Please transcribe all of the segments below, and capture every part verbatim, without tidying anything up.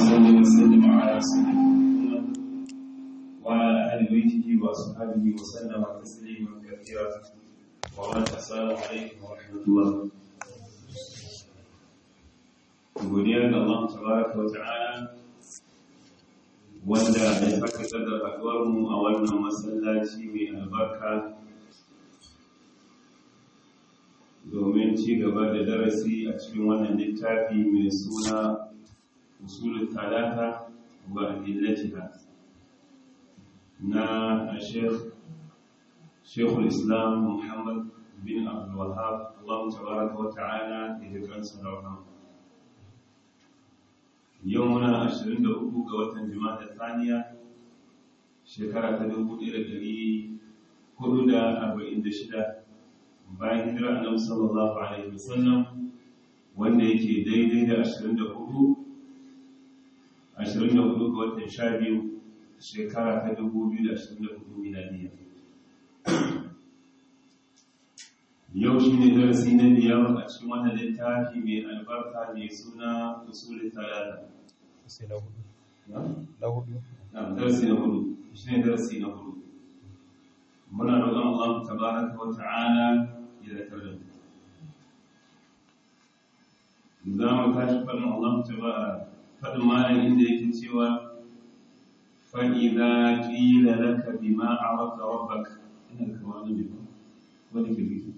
صل وسلم على سيدنا محمد وعلى آل بيته وأصحابه وسلم تسليما كثيرا. وبعد السلام عليكم ورحمة الله. godiya ga Allah tabaraka wa ta'ala wanda ya saka da haduwar mu a wannan masallaci mai albarka domin ci gaba da darasi a cikin wannan littafi mai suna usulul talata wa adillatiha na Sheikh Sheikhul Islam Muhammad bin Abdul Wahhab Allah tabaraka wa ta'ala ya kansa da yau muna ashirin da uku ga watan Jumada Thaniya shekara ta dubu ɗaya da ɗari hudu da arba'in da shida bayan hijira Annabi sallallahu alaihi wasallam, wanda yake daidai da ashirin da hudu ashirin da hudu ga watan sha biyu shekara ta dubu biyu da ashirin da hudu miladiya. Yau shi ne darasi na biyar a cikin wannan littafi mai albarka mai suna usulul talata. Darasi na hudu. Na hudu. Na darasi na hudu. Shi ne darasi na hudu. Muna roƙon Allah tabaraka wa ta'ala ya zakar da mu. Za mu tashi faɗin Allah tabaraka faɗin malam inda yake cewa fa idza qila laka bima arafta rabbaka ina kamar ne ba wani ke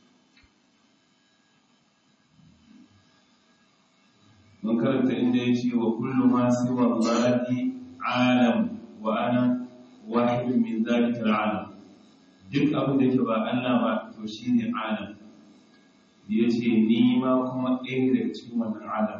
mun karanta inda ya ce wa kullu ma siwa Allahi alam wa ana wahid min zalika al'alam, duk abin da yake ba Allah ba to shine alam. Yace ni ma kuma ɗaya daga cikin wannan alam.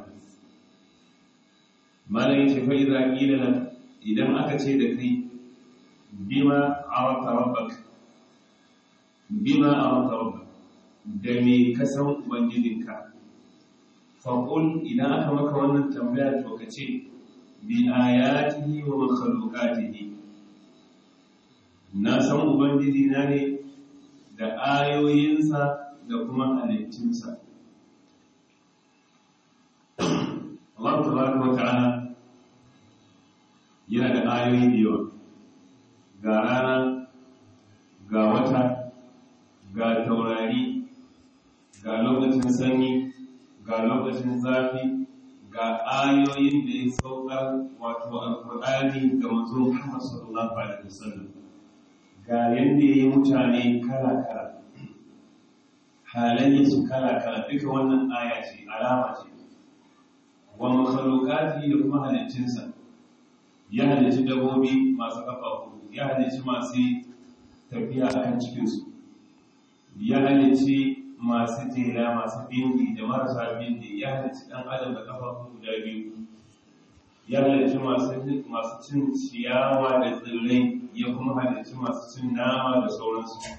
Malai yace fa idza qila lak, idan aka ce da kai bima arafta rabbak, bima arafta rabbak, da me ka san ubangijinka, faƙul idan aka maka wannan tambaya to ka ce bi ayatihi wa makhluqatihi, na san ubangiji na ne da ayoyinsa da kuma halittunsa. Allah tabaraka wa ta'ala yana da ayoyi da yawa, ga rana, ga wata, ga taurari, ga lokacin sanyi, ga lokacin zafi, ga ayoyin da ya saukar wato alƙur'ani ga manzon Muhammad sallallahu alaihi wasallam, ga yanda yayi mutane kala-kala, halayen su kala-kala, duka wannan aya ce, alama ce. Wa makhluqati da kuma halittunsa, ya halicci dabbobi masu kafa huɗu, ya halicci masu tafiya akan cikinsu, ya halicci masu jela, masu bindi da marasa bindi, ya halicci ɗan adam da ƙafafu guda biyu, ya halicci masu cin ciyawa da tsirrai, ya kuma halicci masu cin nama da sauransu,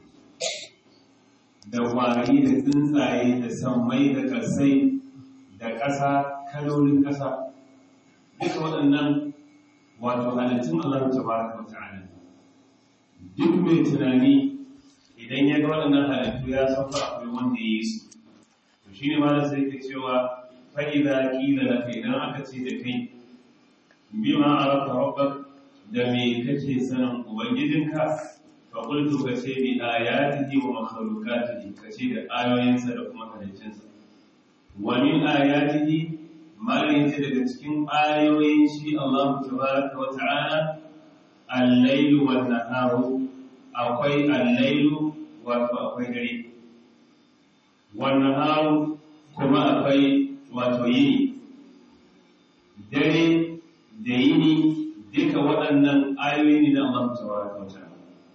da ƙwari da tsuntsaye da sammai da ƙasai da ƙasa, kalolin ƙasa, duka waɗannan wato halittun Allah tabaraka wa ta'ala. Duk mai tunani idan ya ga waɗannan halittu ya san fa akwai wanda ya yi su. To shi ne ma da sai ke cewa fa'iza ƙila da kai, idan aka ce da kai bi ma arafta rabbak, da me kake sanin ubangijinka, fa qultu ka ce bi ayatihi wa makhluqatihi, ka ce da ayoyinsa da kuma halittunsa. Wa min ayatihi, malai ce daga cikin ayoyin shi Allah tabaraka wa ta'ala al-lailu wan naharu, akwai al-lailu wato akwai dare, wannan haru kuma akwai wato yini. Dare da yini duka waɗannan ayoyi ne na Allah tabaraka wa ta'ala.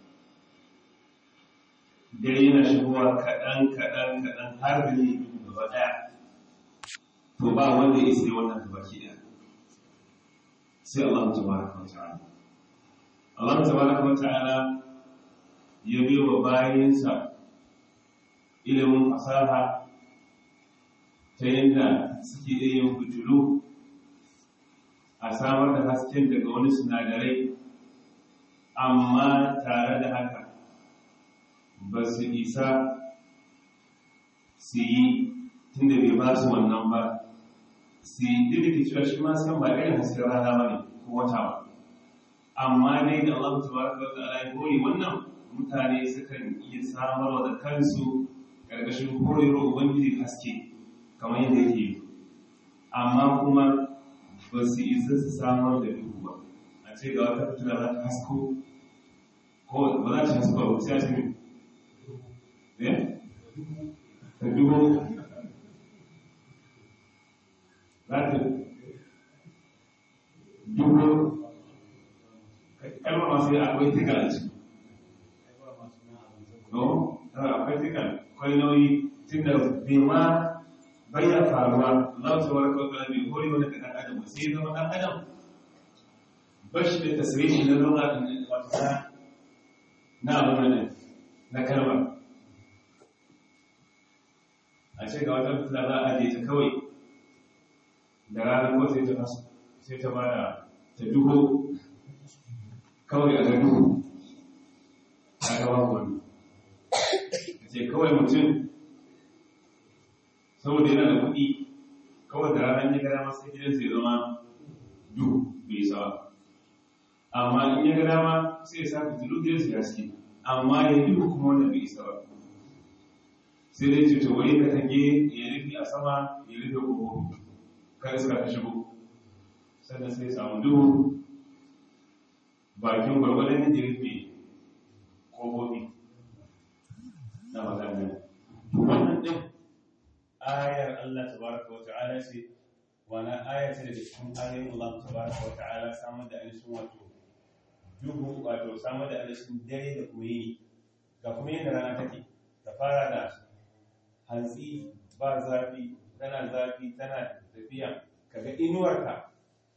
Dare yana shigowa kaɗan kaɗan kaɗan har da yini gaba ɗaya, to ba wanda ya isa wannan gabaki ɗaya sai Allah tabaraka wa ta'ala. Allah tabaraka wa ta'ala ya bi wa bayansa ilimin fasaha ta yadda suke iya yin fitilu a samar da hasken daga wani sinadarai, amma tare da haka ba su isa su yi, tunda bai ba su wannan ba, su yi cewa shi ma san ba irin hasken rana ba ne ko wata ba, amma dai da Allah tabaraka wa ta'ala ya hore wannan mutane sukan iya samarwa da kansu ƙarƙashin horewar ubangiji haske kamar yadda yake yi, amma kuma ba su isa su samar da duhu ba. A ce ga wata fitila za ta hasko ko ba za ta hasko ba sai a ce min ne ta duhu za ta duhu kalmar masu yi akwai tikal a ciki no akwai tikal akwai nauyi tun da bai ma bayyana faruwa Allah ta warka wa ta'ala bai hore wani ɗan adam ba sai zama ɗan adam bashi da tasiri na lura wata na abin na kalmar a ce ga wata fitila za a ajiye ta kawai da ranar ko sai ta fasu sai ta bada ta duho kawai a ga duhu a gaba wani a ce kawai mutum saboda yana da kuɗi kawai da ranar ya gara masu gidan sai zama duhu bai sawa, amma in ya gara ma sai ya sa fitilu gidan su haske, amma ya duhu kuma wanda bai isa ba, sai dai ce to wani katange ya rufe a sama ya rufe kogo kada suka ta shigo, sannan sai samu duhu bakin gwargwadon yadda ya rufe kogobi na maganin wannan ɗin ayar Allah tabaraka wa ta'ala ce, wani aya ce daga cikin ayoyin Allah tabaraka wa ta'ala samar da alishin wato duhu, wato samar da alishin dare da kuma yini, ga kuma yin rana take ta fara da hantsi ba zafi, tana zafi tana tafiya, kaga inuwarka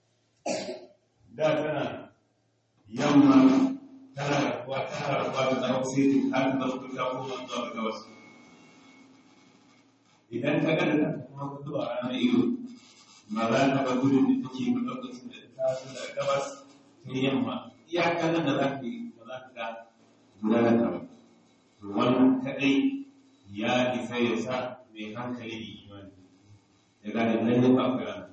da tana yamma tana rakuwa tana rakuwa da zama sai har da zafi ta koma zuwa ga gabas. Idan ka gada ta kuma kudu a ranar ido ba za ka ga gudun da take ba lokacin da ta taso daga gabas ta yamma, iyakanin da za ka yi ba za ka ga gudanar ta ba. Wannan kadai ya isa ya sa mai hankali da imani ya gane nan ya fafi rana.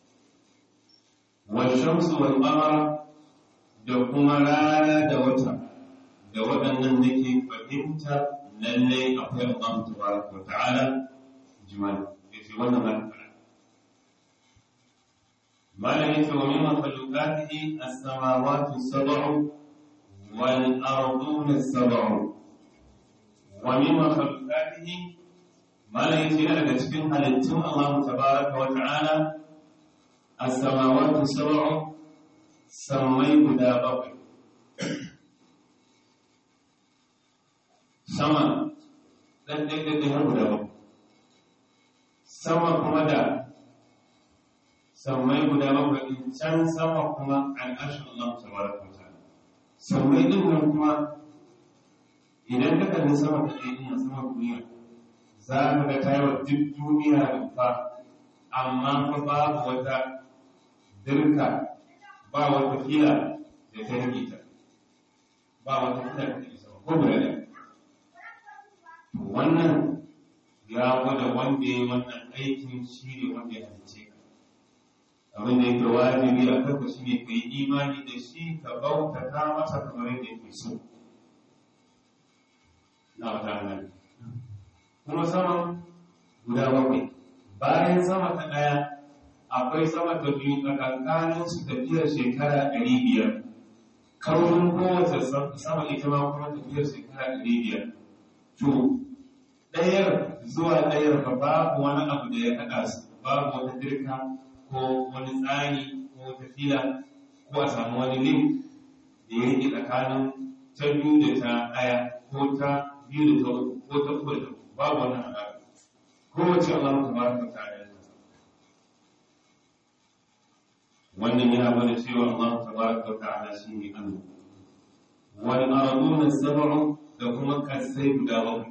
Wal shamsu wal qamara da kuma rana da wata da waɗannan nake fahimta lallai akwai Allah tabaraka wa ta'ala jimali yace wannan ma fara malam yace wa min makhluqatihi as-samawati as-sab'u wal arduna as-sab'u wa min makhluqatihi malam yace yana daga cikin halittun Allah tabaraka wa ta'ala as-samawati as-sab'u sammai guda bakwai, sama ɗan ɗaiɗaiɗai har guda bakwai, sama kuma da sammai guda bakwai ɗin can sama kuma al'ashin Allah ta baraka wa ta'ala. Sammai ɗin nan kuma idan ka kalli sama ta ɗaya ɗin sama duniya za ka ga tayar duk duniya da fa, amma fa babu wata dirka ba wata fila da ta rike ta, ba wata fila da ta isa ba ko guda ɗaya. Wannan ya gwada wanda ya yi wannan aikin shi ne wanda ya halice ka. Abin da yake wajibi a kanka shi ne ka yi imani da shi ka bautata masa kamar yadda yake so. Na wata hannun. Kuma saman guda bakwai. Bayan sama ta ɗaya akwai sama ta biyu tsakankanin su tafiyar shekara ɗari biyar. Kaurin kowace sama ita ma kuma tafiyar shekara ɗari biyar. To, ɗayar zuwa ɗayar ba babu wani abu da ya haɗa su, babu wata dirka ko wani tsani ko wata fila ko a samu wani link da ya rike tsakanin ta biyu da ta ɗaya ko ta biyu da ta uku ko ta uku da ta uku, babu wani haɗa. Kowace Allah ta baraka ta ɗaya. Wannan yana gwada cewa Allah tabaraka wa ta'ala shi ne Allah. Wal arduna sab'u da kuma kasai guda bakwai.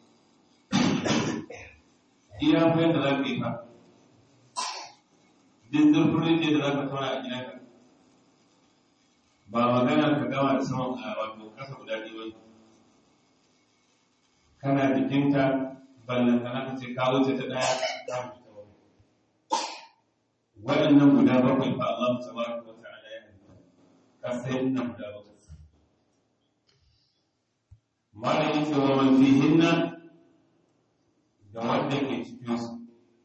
Iya fa yadda za ka yi fa. Duk zurfin da za ka tona a gidanka. Ba magana ka gama da saman a wato kasa guda ɗaya wani. Kana jikinta ballan kana ka ce ka wuce ta ɗaya ta wuce ta wani. waɗannan guda bakwai fa Allah tabaraka wa ta'ala ya halitta kasai nan guda bakwai malamin ce wa man fihinna da wanda ke cikin su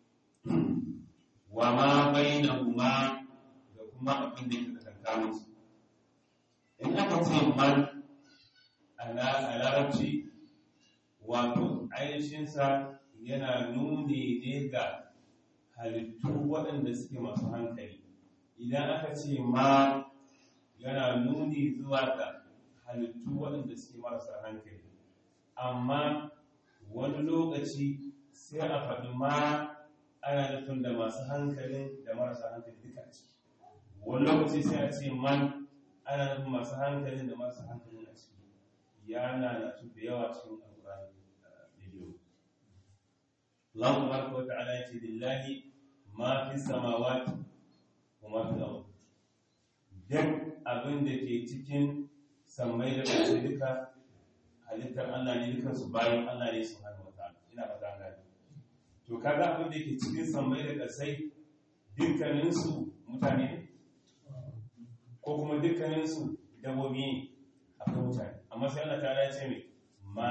wa ma bainahuma da kuma abin da ke tsakanin su in aka ce man a larabci wato ainihinsa yana nuni ne ga halittu waɗanda suke masu hankali idan aka ce ma yana nuni zuwa ga halittu waɗanda suke marasa hankali amma wani lokaci sai a faɗi ma ana nufin da masu hankalin da marasa hankali duka ciki wani lokaci sai a ce man ana nufin masu hankalin da marasa hankalin a ciki yana na su da yawa cikin alƙur'ani bidiyo Allah tabaraka wa ta'ala yace lillahi ma fi samawati wa ma fi al-ard duk abin da ke cikin sammai da ƙasa duka halittar Allah ne dukan su bayan Allah ne subhanahu wa ta'ala ina fata gani to kaga abin da ke cikin sammai da ƙasai dukkanin su mutane ne ko kuma dukkanin su dabbobi ne akwai mutane amma sai Allah ta'ala ya ce mai ma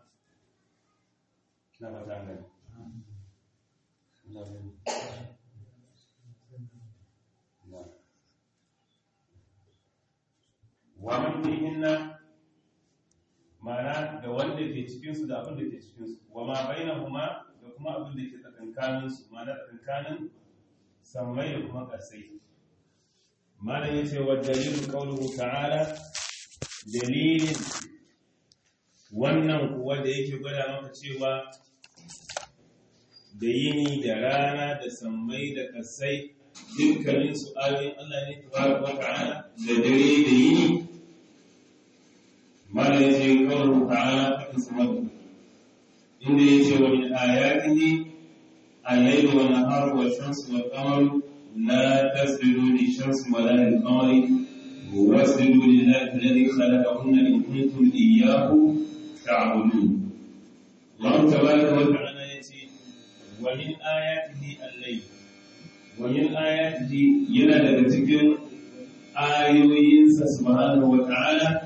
na fata gani wa man fihinna ma'ana da wanda ke cikinsu da abin da ke cikinsu wa ma bainahuma da kuma abin da ke tsakankanin su ma'ana tsakankanin sammai da kuma ƙasai malam yace wa dalilu qawluhu ta'ala dalilin wannan kuwa da yake gwada maka cewa da yini da rana da sammai da ƙasai dukkanin su ayoyin Allah ne tabaraka wa ta'ala da dare da yini malam yace qawluhu ta'ala fa tasmadu inda yace wa min ayatihi al-layl wa an-nahar wa ash-shamsu wal qamaru la tasjudu lish-shamsi wa la lil-qamari wasjudu lillahi alladhi khalaqahunna in kuntum iyyahu ta'budun. Allah tabaraka wa ta'ala yace wa min ayatihi al-layl wa min ayatihi yana daga cikin ayoyinsa subhanahu wa ta'ala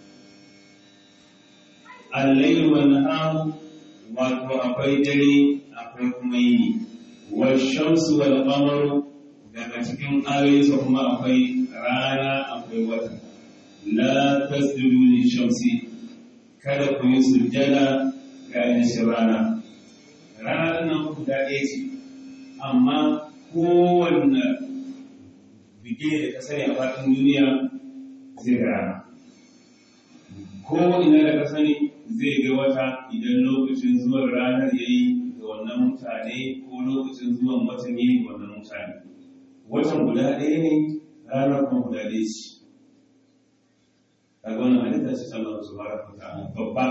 al-layl wa an-nahar wato akwai dare akwai kuma yini wash-shamsu wal-qamaru daga cikin ayoyinsa kuma akwai rana akwai wata la tasjudu lish-shamsi kada ku yi sujjada ga ainihin rana rana nan guda ɗaya ce amma kowanne bige da ka sani a faɗin duniya zai ga rana ko ina da ka sani zai ga wata idan lokacin zuwan ranar ya yi ga wannan mutane ko lokacin zuwan watan ya yi ga wannan mutane watan guda ɗaya ne ranar kuma guda ɗaya ce kaga wannan halitta ce ta Allah subhanahu wa ta'ala babba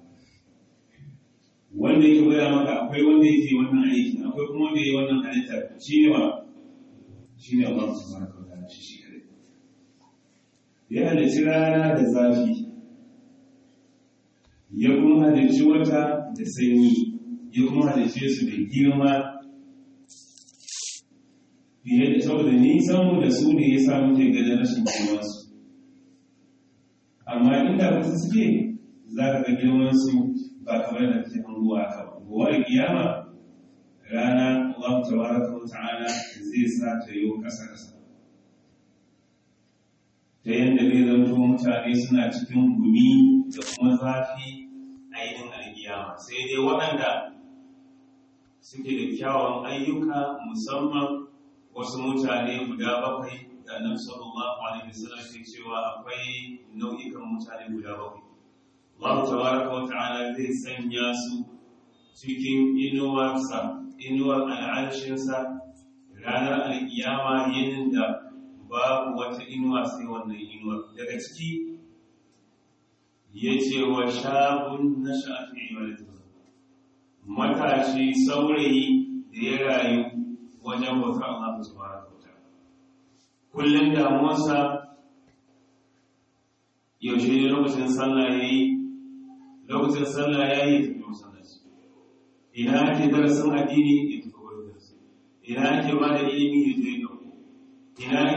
wanda yake gwada maka akwai wanda yake wannan aikin akwai kuma wanda yake wannan halitta shine wa shine Allah subhanahu wa ta'ala shi shi kare ya halicci rana da zafi ya kuma halicci wata da sanyi ya kuma halicce su da girma fiye da saboda nisan mu da su ne ya sa muke ganin rashin girmansu amma inda wasu suke za ka ga girmansu ba kamar da kake hangowa aka ba gowa da kiyama rana Allah tabaraka wa ta'ala zai sa ta yi kasa kasa ta yadda zai zanto mutane suna cikin gumi da kuma zafi a yinin alkiyama sai dai waɗanda suke da kyawun ayyuka musamman wasu mutane guda bakwai da annabi sallallahu alaihi wasallam ke cewa akwai nau'ikan mutane guda bakwai Allah tabaraka wa ta'ala zai sanya su cikin inuwarsa inuwar al'arshinsa ranar alkiyama yinin da babu wata inuwa sai wannan inuwar daga ciki yace wa shabun nasha'a fi ibadatillah matashi saurayi da ya rayu wajen bautar Allah subhanahu wa ta'ala kullum damuwarsa yaushe ne lokacin sallah yayi lokacin sallah yayi tafi masallaci ina ake darasin addini ya tafi wurin darasi ina ake ba da ilimi ya je dauko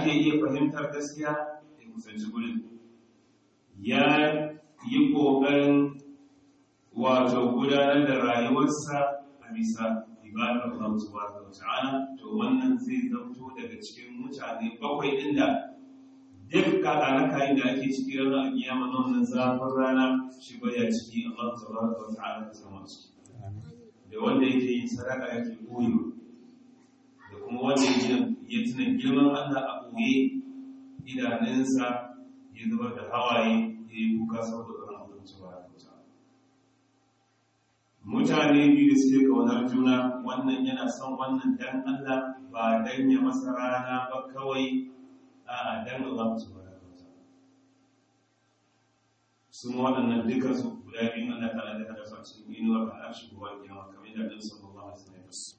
ake iya fahimtar gaskiya ya kusanci gurin, ya yi ƙoƙarin wato gudanar da rayuwarsa a bisa ibadar Allah subhanahu wa ta'ala, to wannan zai zamto daga cikin mutane bakwai ɗin da duk kakanakayin da ake ciki ranar kiyama na wannan zafin rana shi baya ciki. Allah subhanahu wa ta'ala ta sama ciki, da wanda yake yin sadaka yake koyo, da kuma wanda ya tuna girman Allah a koye, idanunsa ya zubar da hawaye ya yi kuka saboda Allah subhanahu wa ta'ala. Mutane biyu da suke kaunar juna, wannan yana son wannan dan Allah ba dan ya masa rana ba kawai, a dan Allah subhanahu wa ta'ala. Sun waɗannan duka su guda biyu Allah ta'ala da hada su a cikin inuwar al'arshi gobe kiyama, kamar da Annabi sallallahu alaihi wasallam ya faɗa.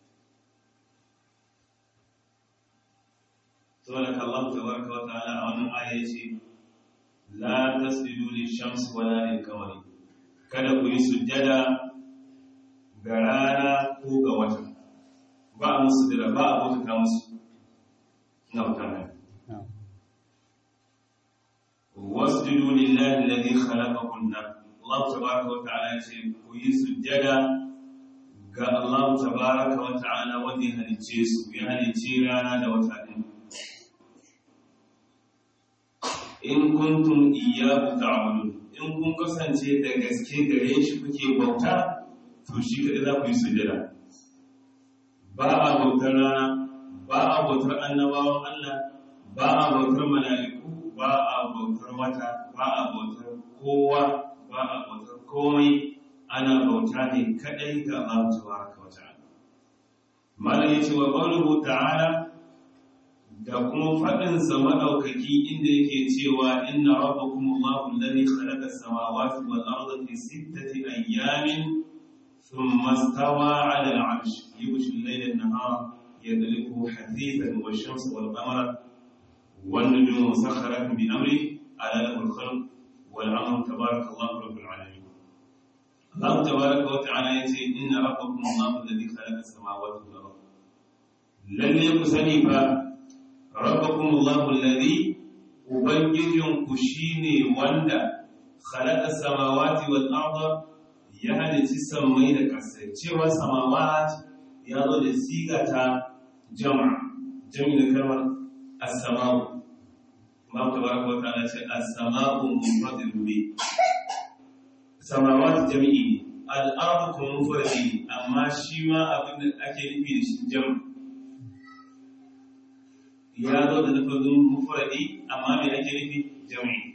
Saboda Allah tabaraka wa ta'ala a wannan aya yace la tasjudu lish-shamsi wala lil-qamari, kada ku yi sujjada ga rana ko ga wata, ba a musu sujjada, ba a bauta musu na mutane. wasjudu lillahi alladhi khalaqakunna, Allah tabaraka wa ta'ala yace ku yi sujjada ga Allah tabaraka wa ta'ala wanda ya halicce su, ya halicce rana da wata din. In kuntum iyyahu ta'budun, in kun kasance da gaske gare shi kuke bauta, to shi kadai za ku yi sujjada. Ba a bautar rana, ba a bautar annabawan Allah, ba a bautar mala'iku, ba a bautar wata, ba a bautar kowa, ba a bautar komai, ana bauta ne kadai ga Allah tabaraka wa ta'ala. Malam yace wa qawluhu ta'ala, da kuma faɗin sa madaukaki inda yake cewa inna rabbakumullahu alladhi khalaqa as-samawati wal arda fi sittati ayyamin thumma istawa 'ala al-'arsh yughshi al-layla an-nahara yadliquhu hadithan wash-shamsa wal-qamara wan-nujumu musakhkharatin bi amrihi ala lahu al-khalq wal-'amru tabarakallahu rabbul 'alamin. Allah tabaraka wa ta'ala yace inna rabbakumullahu alladhi khalaqa as-samawati wal arda, lalle ku sani fa rabbakumullahu alladhi, ubangijinku shine wanda khalaqa samawati wal arda, ya halici sammai da ƙasai. Cewa samawat ya zo da siga ta jama'a, jami da kalmar as-sama'u. Allah tabaraka wa ta'ala ce as-sama'u munfadirun bi, samawat jami'i, al-ardu kuma munfaridi, amma shi ma abin da ake nufi da shi jama'a ya zo da lafazin mufradi, amma me ake nufi jami'i.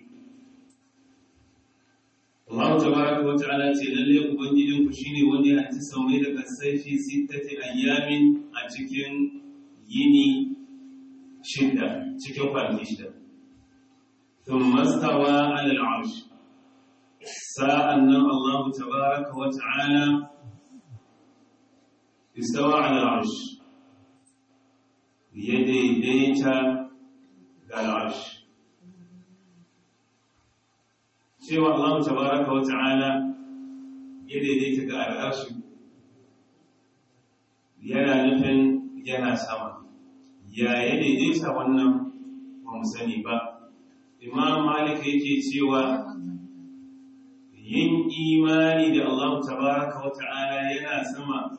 Allah tabaraka wa ta'ala ce lalle ubangijin ku shine wanda ya ci sammai da kasai fi sittati ayyamin, a cikin yini shida, cikin kwanaki shida. Thumma stawa 'ala al-'arsh, sa'annan Allah tabaraka wa ta'ala istawa 'ala al-'arsh, ya daidaita ga al'arshi. Cewa Allah tabaraka wa ta'ala ya daidaita ga al'arshi yana nufin yana sama. Ya ya daidaita wannan ba mu sani ba. Imam Malik yake cewa yin imani da Allah tabaraka wa ta'ala yana sama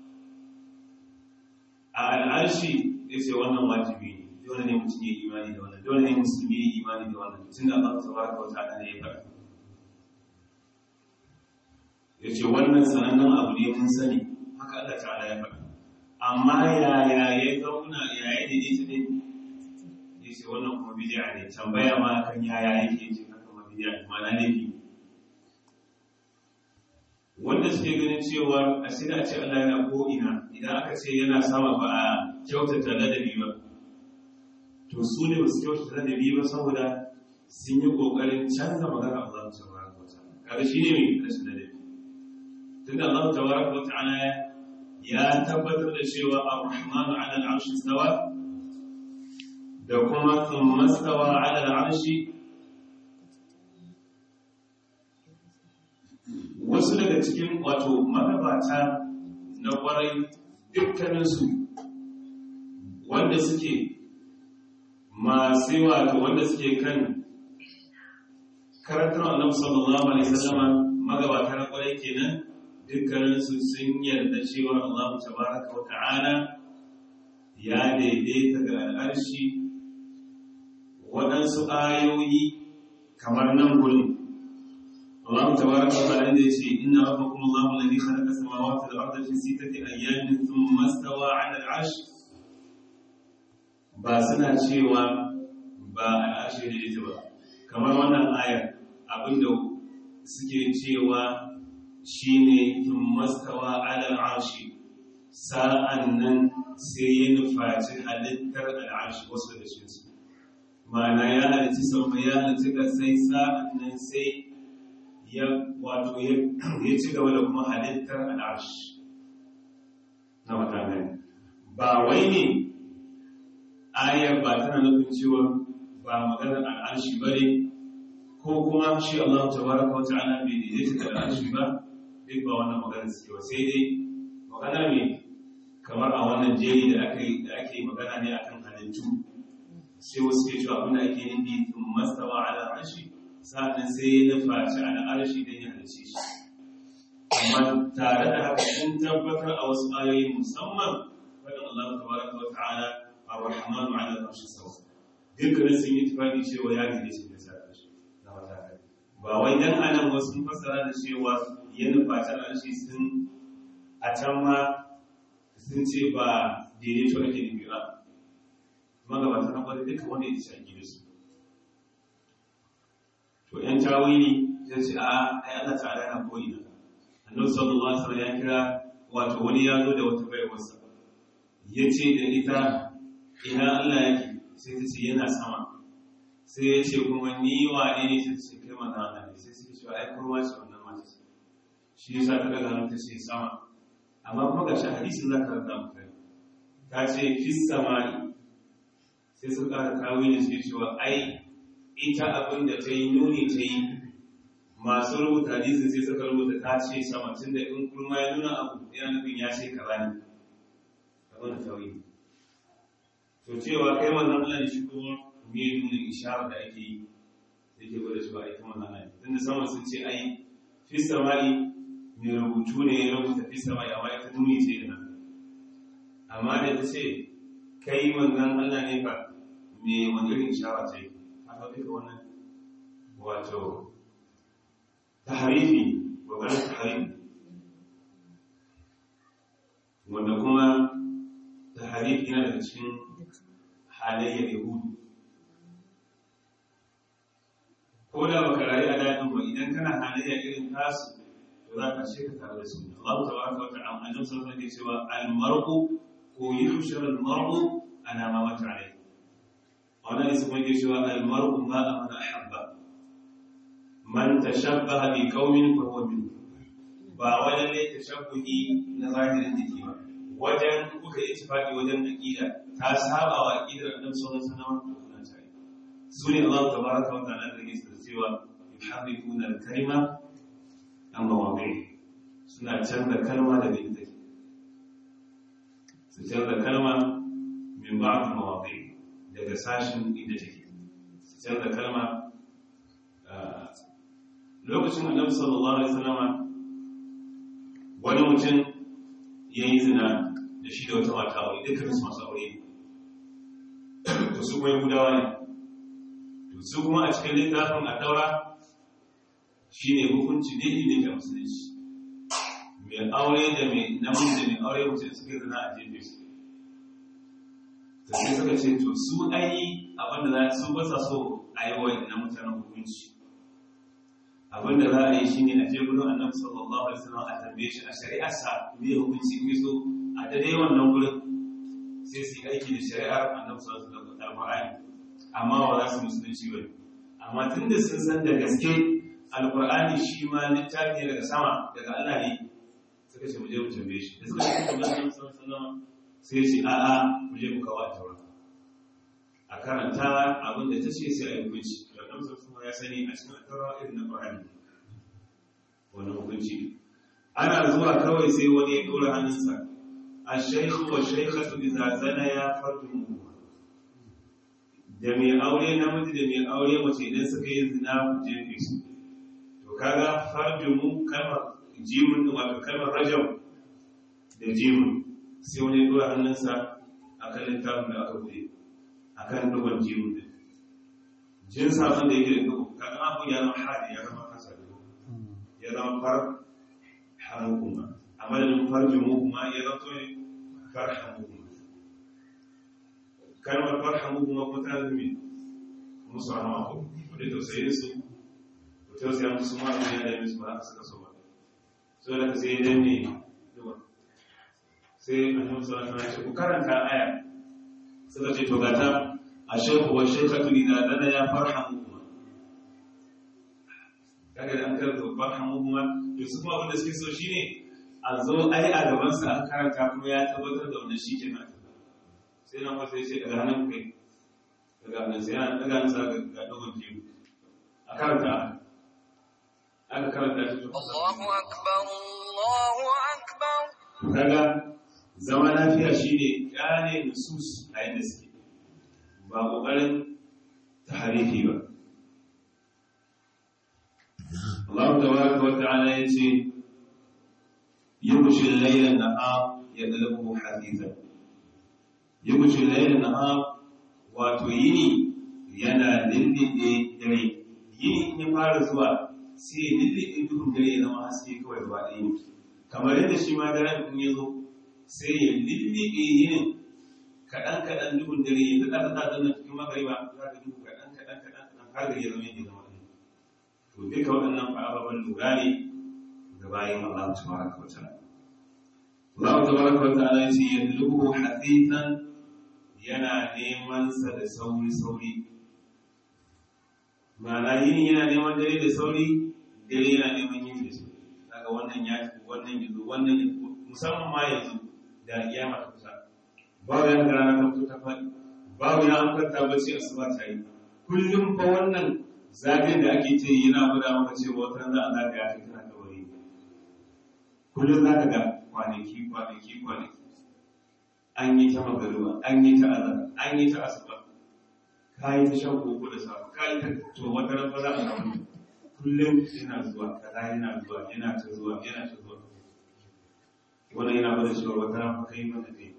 a al'arshi, ya ce wannan wajibi ne, dole ne mutum ya imani da wannan, dole ne musulmi ya imani da wannan, tun da Allah tabaraka wa ta'ala ne ya faɗa. Ya ce wannan sanannen abu ne mun sani, haka Allah ta'ala ya faɗa. Amma yaya ya zauna, yaya ne ne ne, ya ce wannan kuma bidiya ne, tambaya ma kan yaya yake ce haka ma bidiya ne, ma'ana laifi. Wanda suke ganin cewa a sai da ce Allah yana ko'ina, idan aka ce yana sama ba a kyautata ladabi ba, to su ne ba su kyautata ladabi ba saboda sun yi ƙoƙarin canza magana Allah tabaraka wa ta'ala. Kaga shi ne mai rashin ladabi. Tunda Allah tabaraka wa ta'ala ya tabbatar da cewa ar-Rahmanu 'ala al-'arshi istawa, da kuma thumma istawa 'ala al-'arshi. Wasu daga cikin wato magabata na kwarai dukkaninsu wanda suke masu wato wanda suke kan karantar annabi sallallahu alaihi wasallama magabata na kwarai kenan dukkaninsu sun yarda cewa Allah tabaraka wa ta'ala ya daidaita ga al'arshi. waɗansu ayoyi kamar nan gurin Allah tabaraka wa ta'ala da yace inna rabbakum Allahu alladhi khalaqa as-samawati wal arda fi sittati ayyamin thumma istawa 'ala al-'arsh, ba suna cewa ba al'arshi ne ita ba kamar wannan ayar abinda suke cewa shine thumma istawa 'ala al-'arsh, sa'an nan sai ya nufaci halittar al-'arsh wasu da shi ma'ana ya halitta sau ya halitta sai sa'an nan sai ya wato ya ci gaba da kuma halittar al'arsh na mutane. Ba wai ne ayar ba tana nufin cewa ba maganar al'arshi ba ne, ko kuma shi Allah tabaraka wa ta'ala bai daidaita da al'arshi ba, duk ba wannan maganar suke ba, sai dai maganar ne kamar a wannan jeri da ake da ake magana ne akan halittu, sai wasu ke cewa abin da ake nufi tun mastawa ala arshi, sa'an sai ya nufaci al'arshi don ya halice shi. Amma tare da haka sun tabbatar a wasu ayoyi musamman faɗin Allah tabaraka wa ta'ala ar-rahmanu ala al-arshi sawa, dukkanin sun yi tufafi cewa ya gide shi da sa shi na wata. Ba wai dan anan wasu sun fassara da cewa ya nufaci al'arshi sun a can ma sun ce ba daidaito ake nufi ba. Magabata na kwari duka wanda ya ci a gida su. To ‘yan tawili zai ce, a, ai Allah ta'ala yana ko'ina. Annabi sallallahu alaihi wasallam ya kira wato wani ya zo da wata baiwarsa. Ya ce da ita, ina Allah yake, sai ta ce yana sama. Sai ya ce kuma ni wane ne ta ce kai manzon Allah ne, sai sai ce ai kurma ce wannan mata ce. Shi yasa ta daga hannu ta ce sama. Amma kuma ga shi hadisin za ka rasa mutane. Ta ce fis samai. Sai suka ƙara tawili sai cewa ai ita abin da ta yi nuni ta yi, masu rubuta hadisin sai suka rubuta ta ce sama, tun da in kurma ya nuna abu yana nufin ya ce kaza ne abin da tawili. To cewa kai wannan Allah ne shi kuma me nuna isharar da ake yi da ke gwada cewa ai kuma Allah ne, tun da sama sun ce ai fi samai mai rubutu ne ya rubuta fi samai, amma ita nuni ce da nan. Amma da ta ce kai wannan Allah ne fa me wani irin ishara ce, haka duka wannan wato tahrifi, babban tahrifi, wanda kuma tahrifi yana daga cikin halayyar Yahudu. Ko da baka rayu a daɗin ba, idan kana halayya irin tasu, to za ka ce ka tare da su. Allah tabaraka wa ta'ala annabi sallallahu alaihi wasallam cewa al-mar'u ko yuhshar al-mar'u ana ma mata alai. Wannan ne kuma ke cewa al-mar'u ma amana ahabba. Man tashabbaha bi qaumin fa huwa minhum. Ba wajen ne tashabbuhi na zahirin jiki ba. Wajen kuka yi ittifaqi wajen aqida, ta saba wa aqidar Annabi sallallahu alaihi wasallam da kuma tare. Sune Allah tabaraka wa ta'ala da yake cewa yuharrifuna al-kalima an mawadi'i. Suna canza kalma daga inda take. Su canza kalma min ba'd mawadi'i, daga sashin inda take. Su canza kalma lokacin Annabi sallallahu alaihi wasallam wani mutum yayi zina da shi da wata mata aure, dukkan su masu aure to su kuma Yahudawa ne. To su kuma a cikin littafin At-Taura shine hukunci ne ne ga musulunci, mai aure da mai namiji da mai aure mutum suke zina a jefe su. To sai suka ce to su ai abinda za su ba sa so a yi wa na mutanen hukunci, abinda za a yi shi ne a je gudun Annabi sallallahu alaihi wasallam a tambaye shi a shari'arsa me hukunci in so a dade wannan gurin sai su yi aiki da shari'ar Annabi sallallahu alaihi wasallam al-Qur'ani, amma ba za su musulunci ba. Amma tunda sun san da gaske al-Qur'ani shi ma littafi ne daga sama daga Allah ne, suka ce mu je mu tambaye shi. Da suka ce Annabi sallallahu alaihi wasallam sai shi a'a mu je mu kawo Taura a karanta abin da ta ce sai a yi hukunci. Da Annabi sallallahu ya sani a cikin Taura irin na Qur'ani wannan hukunci. Ana zuwa kawai sai wani ya dora hannunsa, ash-shaykhu wa shaykhatu idza zanaya farjumuhuma. Da da mai aure namiji da mai aure mace idan suka yi zina ku jefe su to kaga farjumu kalmar jimun din wato kalmar rajam da jimun sai wani dora hannunsa akan littafin da aka buɗe akan dogon jimun din jin sabon da yake da dogo kaga abu ya zama hadi ya zama kasa da ya zama far hamukuma amma da farjumu kuma ya zama to far hamukuma kalmar farhamu kuma ko ta zumi musu rahama ko da tausayin su ko tausaya musu ma da ya da musu ba suka so ba so da sai dan ne duba sai annabi sallallahu alaihi wasallam ya ce ku karanta aya suka ce to gata ashayku wa shaykhatu idza dana ya farhamu kuma kaga da an karanta farhamu kuma to su kuma abin da suke so shine a zo ai a gaban sa an karanta kuma ya tabbatar da wannan shi kenan sai nan wasu sai daga hannun kai daga hannun sai yana daga hannun sa ga dogon jiwu a karanta aka karanta shi to Allahu akbar Allahu akbar kaga zama lafiya shine gane nusus a yadda suke ba kokarin tahrifi ba Allah tabaraka wa ta'ala yace yughshi al-layla an-nahar yadlubu hadithan yughshi al-layla an-nahar wato yini yana dindinde dare yini in ya fara zuwa sai dindinde duhun dare ya zama haske kawai gaba ɗaya ne kamar yadda shi ma daren in ya zo sai ya dindinde yinin kaɗan kaɗan duhun dare ya daɗa daɗa zanna cikin magariba za ka duhu kaɗan kaɗan kaɗan kaɗan har gari ya zama yadda zama ɗaya to duka waɗannan fa ababen lura ne ga bayan Allah tabaraka wa ta'ala Allah tabaraka wa ta'ala ya ce yadlubu hadithan yana neman sa da sauri-sauri ma'ana yini yana neman dare da sauri dare yana neman yini da sauri daga wannan ya ci wannan yanzu wannan yanzu musamman ma yanzu da kiyama ta kusa babu yan rana ta fito ta faɗi babu ya an kwanta bacci asuba ta yi kullum fa wannan zagayen da ake ce yana gwada maka cewa wata ran za a zagaya ta kana kawai kullum za ka ga kwanaki kwanaki kwanaki an yi ta magaruwa an yi ta azar an yi ta asuba ka yi ta shan koko da safe ka yi ta to wata rafa za a samu kullum yana zuwa kaza yana zuwa yana ta zuwa yana ta zuwa wannan yana bada cewa wata rafa kai mana kai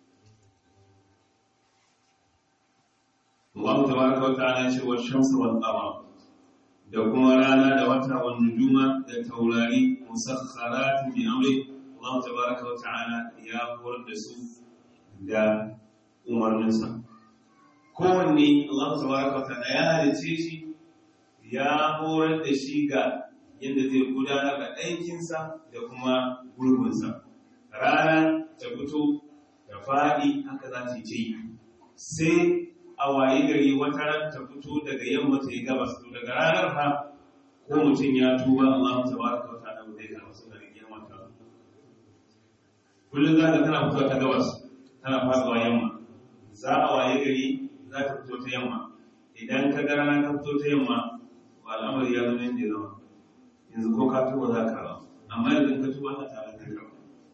Allah tabaraka wa ta'ala ya ce wa shamsu wal qamar da kuma rana da wata wa nujuma da taurari musakhkharatin bi amri Allah tabaraka wa ta'ala ya horar da su da umarninsa kowanne Allah tabaraka wa ta'ala ya halice shi ya horar da shi ga yadda zai gudanar da aikinsa da kuma gurbinsa rana ta fito da faɗi haka za ta yi sai a waye gari wata ran ta fito daga yamma ta yi gabas to daga ranar ha ko mutum ya tuba Allah tabaraka wa ta'ala zai karɓa su daga yamma ta kullum za ka tana fito ta gabas tana faɗuwa yamma za a waye gari za ta fito ta yamma idan ka ga rana ta fito ta yamma ba al'amari ya zama yadda ya zama yanzu ko ka tuba za ka rawa amma idan ka tuba ka tare da ka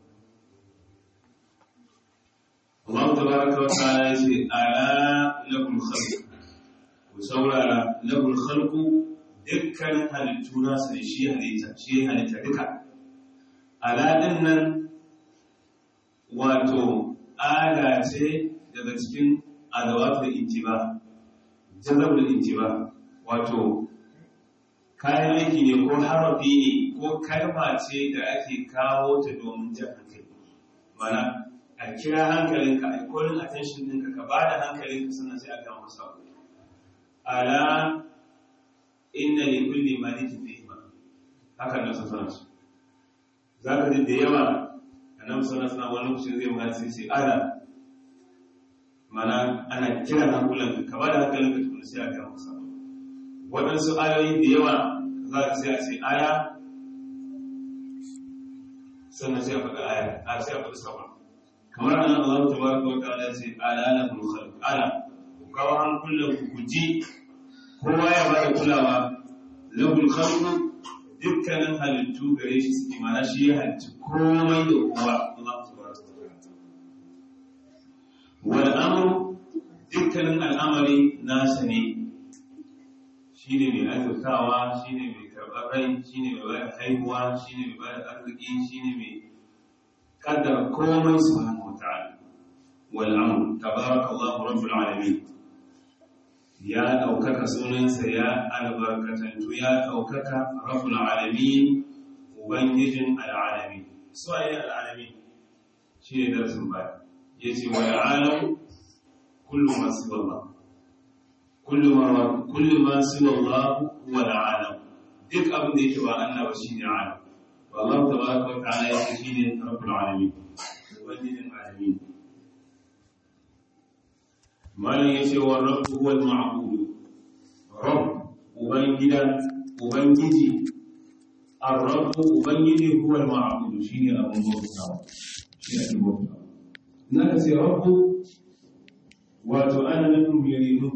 Allah tabaraka wa ta'ala ya ce ala lakum khalq ku saurara lakum khalqu dukkan halittu nasu da shi halitta shi halitta duka ala din nan wato ala ce daga cikin adawatul intiba jazabul intiba wato kayan aiki ne ko harafi ne ko kalma ce da ake kawo ta domin jan hankali mana a kira hankalinka a calling attention ɗinka ka ba da hankalinka sannan sai a gama masa abu ala inna li kulli malikin bihima haka nan sun sanar su za ka ji da yawa annabi sallallahu alaihi wasallam wani lokacin zai magana sai sai ala mana ana kira hankulanka ka ba da hankalinka tukuna sai a gama masa abu waɗansu ayoyi da yawa za ka sai a ce aya sannan sai a faɗa aya a sai a faɗi sauran kamar anan Allah tabaraka wa ta'ala sai ala lakum khalq ala ku kawo hankulan ku kuji kowa ya bada kulawa lakum khalq dukkanin halittu gare shi suke mana shi ya halittu komai da kowa Allah tabaraka wa ta'ala wal amru dukkan dukkanin al'amari nasa ne, shi ne mai azurtawa, shi ne mai karɓar rai, shi ne mai bayar haihuwa, shi ne mai bayar arziki, shi ne mai kaddara komai subhanahu wa ta'ala. Wal'amu, tabarakallahu rabbul alamin. Ya ɗaukaka sunansa, ya albarkatantu, ya ɗaukaka rabbul alamin, ubangijin al'alamin. Su a yi al'alamin shi ne darasin baya. Ya ce wa al'alam kullum masu wallah. Kullum masu wallah wa al'alam. Duk abin da yake ba Allah ba shi ne alam. Wa Allah ta baraka wa ta'ala ya ce shi ne rabbul alamin, ubangijin alamin. Malam ya ce wa rabbu wal ma'budu. Rabb ubangida ubangiji. Ar-rabbu ubangiji huwa al-ma'budu, shine abun bautawa. Shi ake bautawa. Naka ce rabbu wato ana nufin mai reno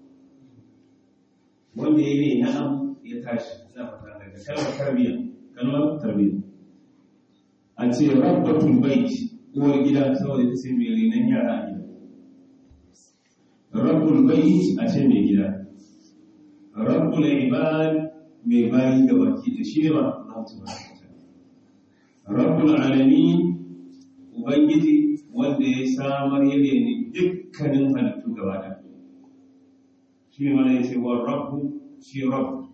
wanda ya yi na abu ya tashi. Ina fata daga kalmar tarbiyya, kalmar tarbiyya. A ce rabbatul bait, uwar gida saboda ita ce mai renon yara a gida. Rabbul bait a ce mai gida. Rabbul ibad mai bayi da baki da shi ne ba Allah subhanahu wa ta'ala. Rabbul alamin ubangiji wanda ya samar ya ne dukkanin halittu gaba da. Shi ne mana yace wa rabbu shi rabb.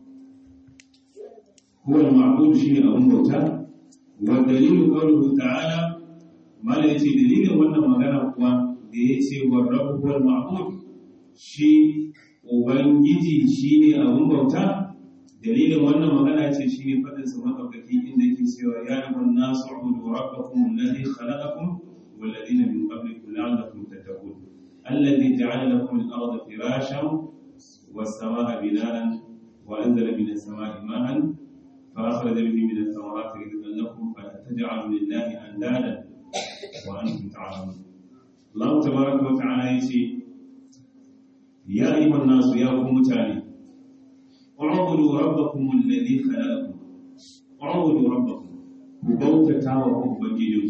Huwa al-ma'bud shi ne abun bauta. Wa dalilu qawluhu ta'ala mana yace dalilin wannan magana kuwa da yace wa rabbu huwa al-ma'bud shi ubangiji shi ne abun bauta. Dalilin wannan magana ce shi ne faɗin sa madaukaki inda yake cewa ya ayyuhan nasu ubudu rabbakum alladhi khalaqakum wal ladina min qablikum la'allakum tattaqun alladhi ja'ala lakum al-ardha firashan was samaa'a binaan wa anzala minas samaa'i ma'an fa akhraja bihi min ath-thamarati rizqan lakum fala taj'alu lillahi andadan wa antum ta'lamun. Allah tabaaraka wa ta'ala yace ya ayyuhan nasu ya ku mutane اعبدوا ربكم الذي خلقكم اعبدوا ربكم وبوتتا وبنجيجو.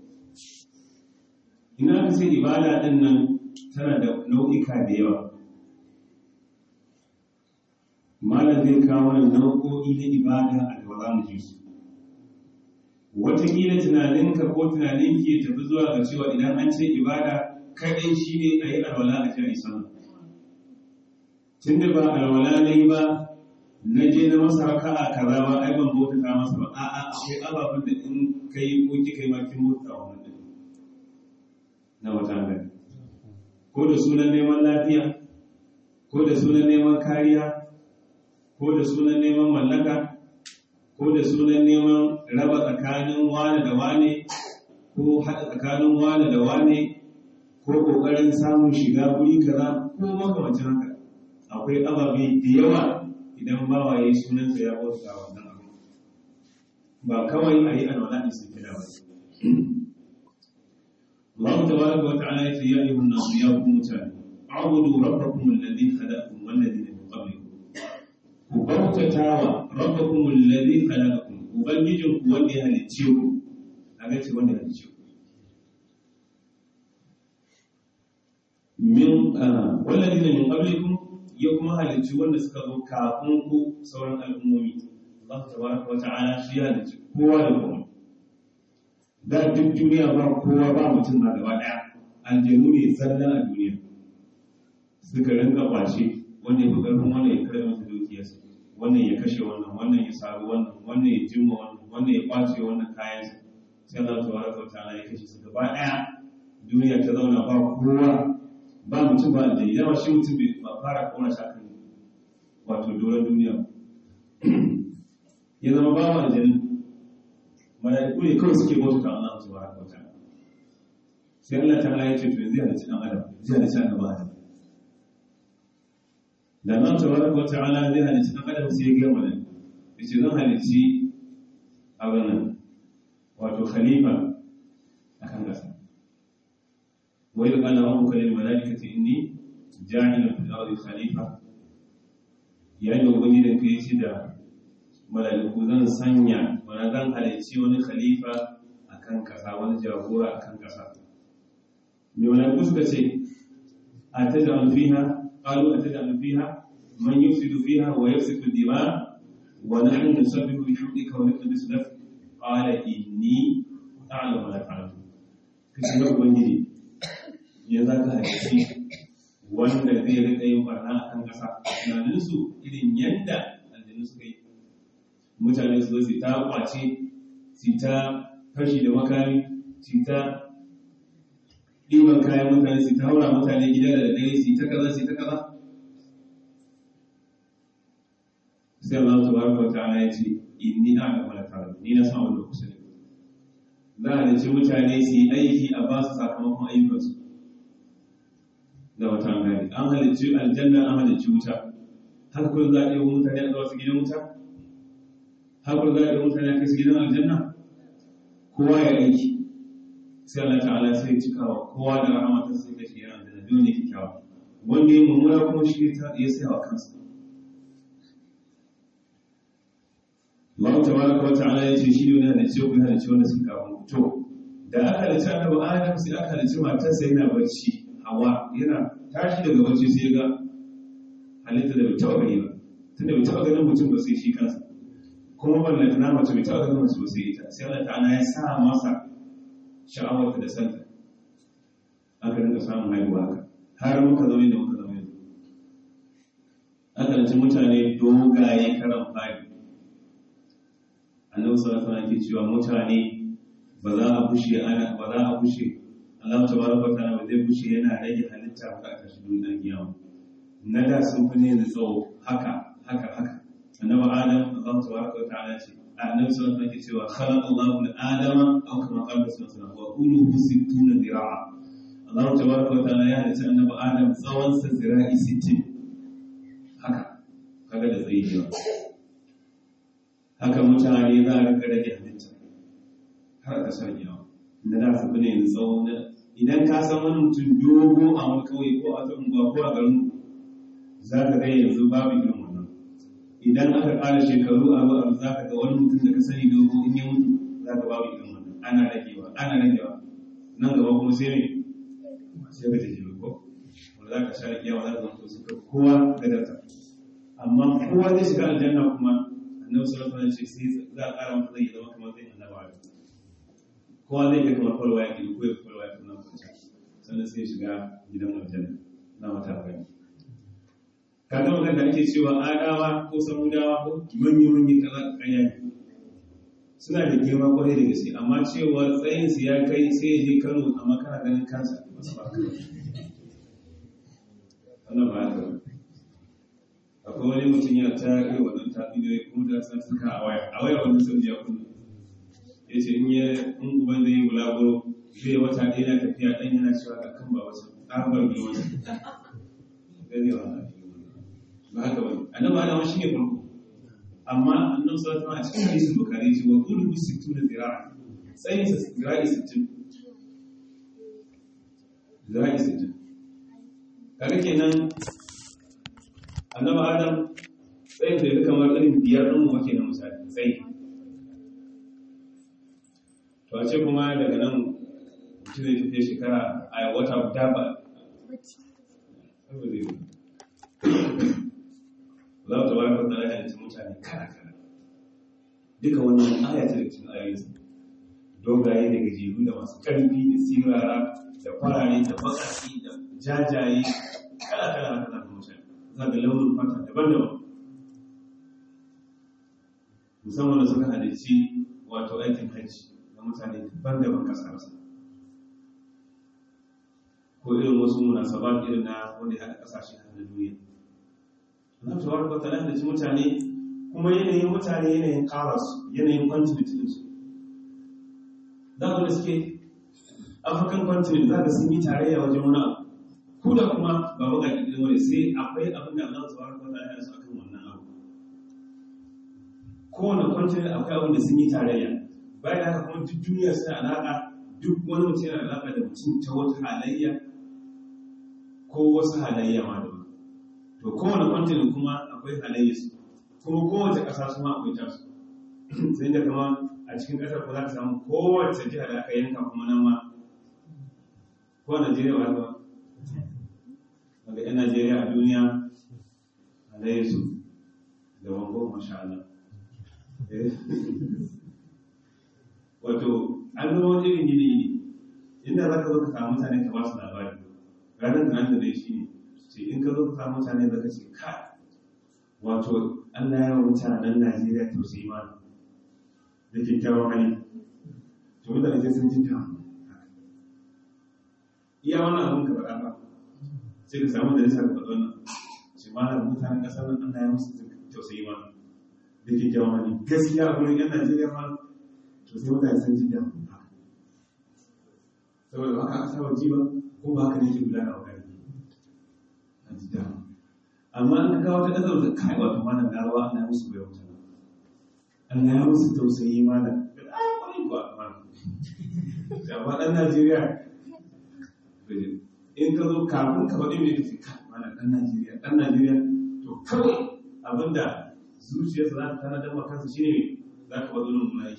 Ina ka ce ibada din nan tana da nau'ika da yawa. Malam zai kawo mana nau'o'i na ibada a gaba za mu ji su. Wataƙila tunaninka ko tunaninki ya tafi zuwa ga cewa idan an ce ibada kaɗai shi ne a yi alwala a jari sama. Tun da ba alwala ne ba, na je na masa raka'a kaza ba ai ban bauta ta masa ba a'a akwai ababen da in kai ko kika yi ma kin bauta wa wannan na wata gari ko da sunan neman lafiya ko da sunan neman kariya ko da sunan neman mallaka ko da sunan neman raba tsakanin wani da wane ko haɗa tsakanin wani da wane ko ƙoƙarin samun shiga guri kaza ko makamancin haka. Akwai ababe da yawa idan bawa ya yi sunansa ya bauta wannan abu ba kawai a yi alwala ne sun fi dawa. Allah tabaraka wa ta'ala ya ce ya ayyuhan nasu ya ku mutane a'budu rabbakum alladhi khalaqakum wal ladina min qablikum. Ku bautatawa rabbakum alladhi khalaqakum ubangijin ku wanda ya halicce ku. Kaga ce wanda ya halicce ku. Min wal ladina min qablikum ya kuma halicci wanda suka zo kafin ku sauran al'ummomi. Allah tabaraka wa ta'ala shi ya halicci kowa da kowa. Da duk duniya ba kowa ba mutum na gaba daya. Aljanu ne zalla a duniya. Suka rinka kwashe wanda ya fi karfin wannan ya kare masa dukiyarsa, wannan ya kashe wannan, wannan ya saru wannan, wannan ya jimma wannan, wannan ya kwace wannan kayansa. Sai Allah tabaraka wa ta'ala ya kashe su gaba daya. Duniya ta zauna ba kowa. Ba mutum ba da yawa shi mutum bai ba fara kona shakan wato doron duniya ya zama ba wa aljanna mala'iku ne kawai suke bauta ta Allah subhanahu wa ta'ala. Sai Allah ta'ala ya ce to yanzu yana cikin adam zai halitta annabi adam da Allah tabaraka wa ta'ala zai halitta dan adam sai ya ga mana yace zan halitti abin nan wato khalifa akan gasa. وإذ قال ربك للملائكة إني جاعل في الأرض خليفة يعني ubangijin ka yace da malaiku zan sanya wani zan halicci wani khalifa akan kasa wani jagora akan kasa. Me malaiku suka ce أتجعل فيها قالوا أتجعل فيها من يفسد فيها ويفسد الدماء ونحن نسبح بحمدك ونقدس لك قال إني أعلم ما لا تعلمون كتير ubangiji ya zaka hadisi wanda zai rika yin barna a kan ƙasa tunaninsu irin yadda aljanu suka yi mutane su zo su ta kwace su ta fashi da makami su ta ɗiban kayan mutane su ta haura mutane gida da dare su ta kaza su ta kaza sai Allah tabaraka wa ta'ala ya ce inni a'lamu ma la ta'lamun ni na san wannan kusa ne za a dace mutane su yi aiki a ba su sakamakon ayyukansu da wata gani an halicci aljanna an halicci wuta har kun za a yi mutane a zuwa su gidan wuta har kun za a yi mutane a kai su gidan aljanna kowa ya aiki sai Allah ta'ala sai ya cika wa kowa da rahmatar sai ka shiga aljanna don ne kyakkyawa wanda ya mummuna kuma shi ta ya saya wa kansa Allah tabaraka wa ta'ala ya ce shi ne wanda ce ku hada ce wanda suka kawo to da aka halicci annabi Adam sai aka halicci matarsa yana barci Hawa yana tashi daga barci sai ga halitta da bai taɓa gani ba tunda bai taɓa ganin mutum ba sai shi kansa kuma wannan tana mace bai taɓa ganin mace ba sai ita sai Allah ta'ala ya sa masa sha'awarta da santa aka rinka samun haihuwa haka har muka zama da muka zama yanzu aka halicci mutane dogaye karan fari annabi sallallahu alaihi wasallam ke cewa mutane ba za a bushe ana ba za a bushe Allah tabaraka wa ta'ala ba zai bushe yana rage halitta ba a tashi duniyar kiyama na da sun fi ne da tsawo haka haka haka annabi Adam Allah tabaraka wa ta'ala ce annabi sallallahu alaihi wasallam ke cewa khalaqallahu al-adama aw kama qala sallallahu alaihi wasallam wa quluhu sittuna zira'a Allah tabaraka wa ta'ala ya halitta annabi Adam tsawon sa zira'i sittin haka kaga da tsayi ne haka mutane za a rika rage halitta har ka sanya yawa na da su bane da tsawo na idan ka san wani mutum dogo a wani kauye ko a tsarin ko a garin za ka ga yanzu babu irin wannan idan aka ƙara shekaru a ruwa za ka ga wani mutum da ka sani dogo in ya mutu za ka babu irin wannan ana ragewa ana ragewa nan gaba kuma sai ne sai ka tafi ko wanda za ka sha kiyawa za ka zanto suka kowa gadarta amma kowa zai shiga aljanna kuma annabi sallallahu alaihi wasallam sai za a ƙara masa zai zama kamar zai annabawa kowa zai ga kamar kwalwa ya ko ya kwalwa ya kuma kwanci sannan sai shiga gidan aljanna na wata gani ka ga magana da ake cewa adawa ko samudawa ko manyan manyan kaza kanya ne suna da girma kwarai da gaske amma cewa tsayin su ya kai sai ya je Kano amma kana ganin kansa masu ba ka wannan ba haka akwai wani mutum yana ta irin wannan tafiyoyi kuma da san suka a waya a waya wani sun ya kunna ya ce in ya in uban da yi bulaguro zai wata ɗaya na tafiya ɗan yana cewa ga kan ba wasu ɗabar biyu wasu gani wa ba haka wani annabi adama shi ne farko amma annabi sallallahu alaihi wasallam a cikin hadisin bukhari ce wa qulu sittuna zira'a tsayin sa zira'i sittin zira'i sittin kaga kenan annabi adam tsayin da ya kamar irin biyar ɗin mu wake na misali tsayi to a ce kuma daga nan mutum zai tafiye shekara a wata guda ba za ta bari kwanta da halittu mutane kara-kara duka wannan ayata da cikin ayoyinsa dogaye da gajeru da masu ƙarfi da sirara da farare da bakaki da jajaye kala-kala haka za ka mutane za ga launin fata daban-daban musamman da suka halicci wato aikin hajji na mutane daban-daban kasarsa ko irin wasu munasabat irin na wanda ya haɗa ƙasashe na duniya Allah ta warka ta halicci mutane kuma yanayin mutane yanayin ƙarasu yanayin continent ɗinsu za ku da suke african continent za ka sun yi tarayya wajen wani abu ku da kuma ba baka ƙiƙirin wani sai akwai abin da Allah ta warka ta halicci su akan wannan abu kowane continent akwai abin da sun yi tarayya bayan haka kuma duk duniya suna alaƙa duk wani mutum yana alaƙa da mutum ta wata halayya ko wasu halayya ma da to kowane continent kuma akwai halayya su kuma kowace ƙasa su ma akwai tasu sai da kama a cikin ƙasar ko za ka samu kowace jiha da aka yanka kuma nan ma ko a Najeriya ba ba daga yan Najeriya a duniya halaye su da wango masha Allah wato an zama wani irin gini ne inda za ka zo ka samu mutane ka ba su labari ranar da nan da dai shi ne ce in ka zo ka samu mutane da ka ce ka wato Allah ya mutanen Najeriya tausayi ma da kyakkyawan hali to mutane sai sun jinta iya wannan abin ka faɗa ba sai ka samu da nisa ka faɗa wannan ce ma da mutanen ƙasar nan Allah ya musu tausayi ma da kyakkyawan hali gaskiya a gurin yan Najeriya ma to sai mutane sun jinta saboda ba ka saba ji ba ko ba haka ne ke gudana wa gari a jinta amma an kawo ta ƙasar da kai wato malam larawa ana musu bai wuta an ya musu tausayi malam a kwani kuwa malam amma ɗan Najeriya in ka zo kafin ka faɗi mai kace ka malam ɗan Najeriya ɗan Najeriya to kawai abinda zuciyarsa za ta tanadar wa kansa shine za ka bazo nan muna yi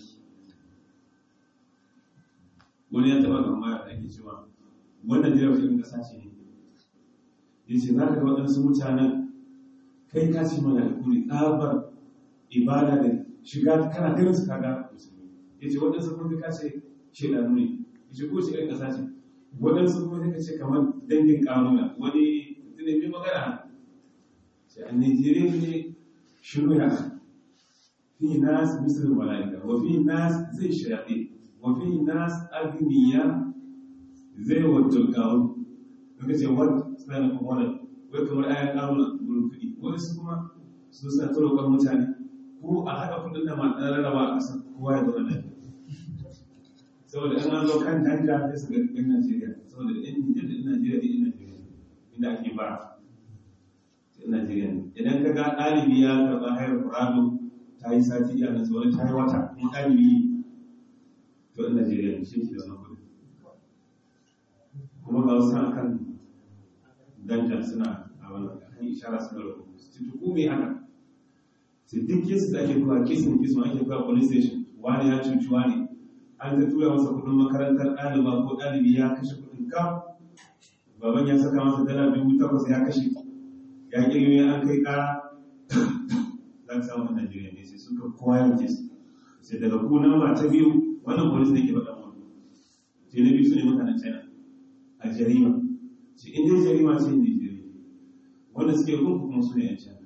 wani ya taɓa gambaya da ake cewa wannan Najeriya wajen ƙasa ce ne ya ce za ka ga waɗansu mutanen kai ka ce mana da kuri tsabar ibada da shiga kana ganin su kaga musulmi ya ce waɗansu kuma ka ce shaidanu ne ya ce ko ce ɗan ƙasa ce waɗansu kuma ka ce kamar dangin ƙanuna wani tunai mai magana sai a Najeriya ne shirya fi nas misal mala'ika wa fi nas zai shayaɗe wa fi nas agniya zai wajen gawo ka ce wani suna da kuma wai kamar ayan ƙaruna wurin kuɗi wani su kuma su sa turokar mutane ko a haka kudin da ma rarraba a ƙasar kowa ya zaune da saboda in an zo kan danja sai su ga ɗan Najeriya saboda ɗan Nijar da ɗan Najeriya da ɗan Najeriya inda ake ba ɗan Najeriya ne idan ka ga ɗalibi ya karɓa hayar Kurado ta yi sati iya na tsawon ta yi wata in ɗalibi to ɗan Najeriya ne shi ke da wani kuɗi kuma ga wasu kan danja suna a wani kan ishara suna rubu su tuku mai haka sai duk kesu da ake kuwa kesin kesu ake kuwa police station wani ya cuci wani an ta tura masa kudin makarantar ɗaliba ko ɗalibi ya kashe kudin kam baban ya saka masa dala dubu takwas ya kashe ya kirme an kai ƙara za ka samu a Najeriya ne sai suka kowa ya wuce su sai daga kuna ba ta biyu wannan police ne ke faɗa wani sai na biyu su ne mutanen China a jarima sai in dai jarima ce ne jarima wanda suke kunku kuma su ne yan China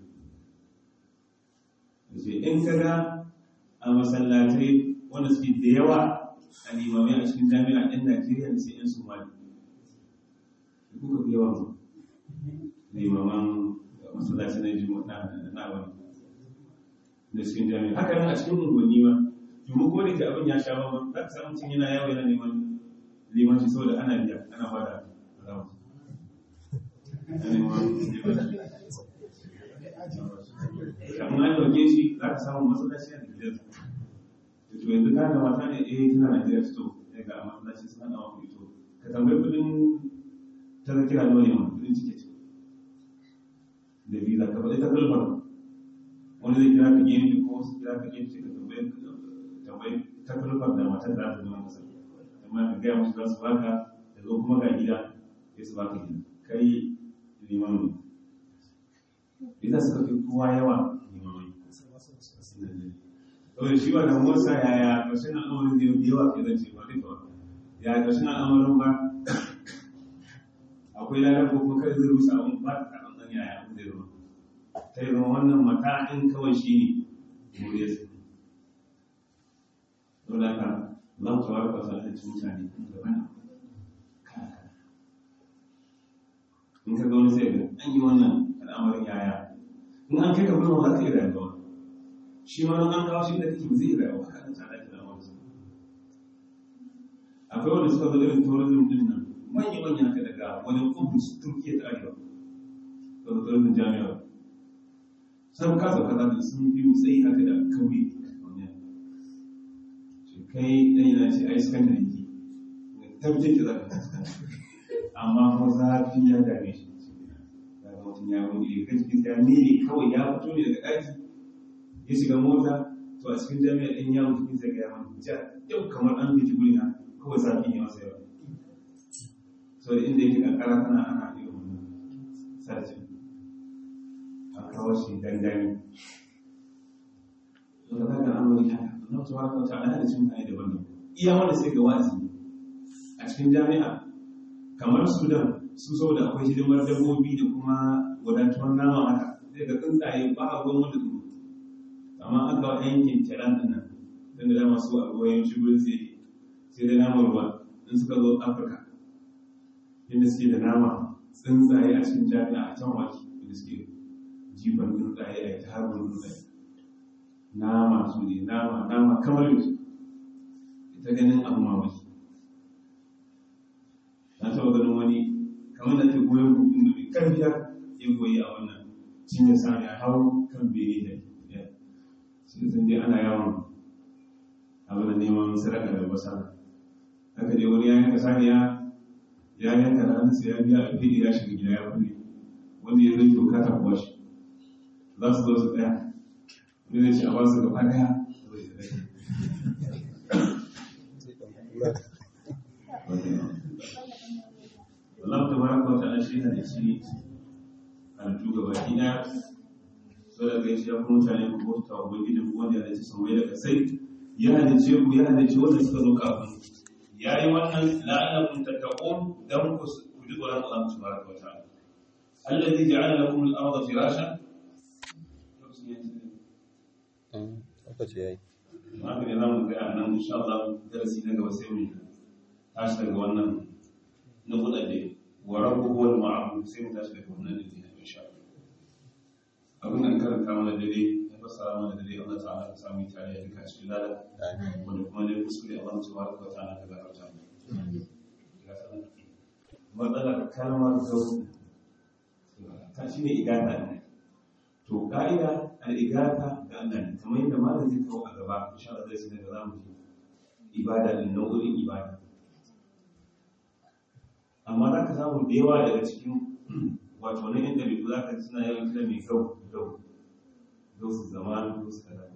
sai in kaga a masallatai wanda suke da yawa a limamai a cikin jami'a ɗin Najeriya da sai yan Somali kuka fi yawan limaman masallaci na juma'a na wani da cikin jami'a haka nan a cikin unguwanni ma domin ko da ke abin ya sha bambam za ka samu mutum yana yawo yana neman limanci saboda ana biya ana bada rawa kamar an dauke shi za ka samu masallaci a gidansa to yanzu ka da mata ne eh tana Najeriya fito daga a masallaci suna da mafi ito ka tambayi kudin ta zakira da wani yawan kudin tiket da visa ka faɗi ta kalmar wani zai kira ka gefe ko wasu kira ka gefe ka tambayi tambayi ta kalmar da matar da za ta zama masa amma ka gaya musu za su baka da zo kuma ga gida ya su baka gida kai liman ne ita suka fi kowa yawa limamai saboda shi ba da motsa yaya ƙarshen al'amarin da yawa ke zance ba duka ba ya ƙarshen al'amarin ba akwai lalata ko kuma kai zai rusa abin ba ta kaɗan ɗan yaya abin zai zama ta yi zama wannan mata ɗin kawai shi ne muriyar su don haka za mu tawar kwasa da cin mutane da wani kaka in ka ga wani sai ga an yi wannan al'amarin yaya in an kai ka gudun za ka yi rayuwa shi ma an kawo shi da kake ba zai yi rayuwa haka an tsada da al'amarsa akwai wanda suka zo irin tourism din nan manya-manya haka daga wani kudus turkiya ta arewa da tourism jami'a sun kasa kaza da sun biyu tsayi haka da kauye kai ɗan yana ce ai sukan da yake tabbatar da za ka fuskanta amma kuma zafi ya dame shi daga mutum ya wani ya kaji ya ne kawai ya fito ne daga ɗaki ya shiga mota to a cikin jami'a ɗin ya mutu sai ga ya wani ja yau kamar an fiti guri na kawai zafi ne masa yawa so da inda yake kankara tana ana iya wannan sarki a kawo shi dangane to da kaga an wani haka Allah subhanahu wa ta'ala da cin kai daban iya wanda sai ga wazi a cikin jami'a kamar Sudan su saboda akwai hidimar dabbobi da kuma wadatuwar nama haka sai ga tsuntsaye ba a gwan wanda su amma aka wa yankin Tiran din nan dan da masu a ruwayen shigurin sai sai da nama ruwa in suka zo Afirka inda suke da nama tsuntsaye a cikin jami'a a can waki inda suke jifan tsuntsaye a ta harbin tsuntsaye nama su ne nama nama kamar yau ita ganin abu mamaki na taɓa ganin wani kamar da ke goyon hukun da mai karfiya ya goyi a wannan cinye sami a hau kan bene da sai sun je ana yawon abin da neman sadaka da basara haka dai wani ya yanka saniya ya yanka da hannunsa ya biya a fili ya shiga gida ya kulle wanda ya zai doka ta kuwa shi za su zo su ɗaya wani zai ce a basu gaba ɗaya Allah ta baraka wa ta'ala shi da shi halittu gaba ɗaya so da kai shi ya kuma mutane ku bauta wa ubangiji ku wanda ya halicci sammai da kasai ya halicce ku ya halicce wanda suka zo kafin ya yi wannan la'allakum tattaqun dan ku ji tsoron Allah subhanahu wa ta'ala alladhi ja'ala lakum al-ardha firashan lokaci yayi ma ga nan ga nan insha Allah darasi na gaba sai mu tashi daga wannan na kudade wa rabbuhu wal ma'bud sai mu tashi daga wannan din insha Allah abin da karanta mana dare ya fassara mana dare Allah ta'ala ya samu tare da duka cikin lada wanda kuma ne kuskure Allah subhanahu wa ta'ala ka gafarta matsalar kalmar zau ta shi ne igata ne to ka'ida al'igata ga Allah ne kamar yadda malam zai kawo a gaba insha Allah zai sanar da zamu ji ibada din nau'in ibada amma za ka samu da yawa daga cikin wato na inda bai za ka suna yawan kira mai gau gau gau su zama gau su kaza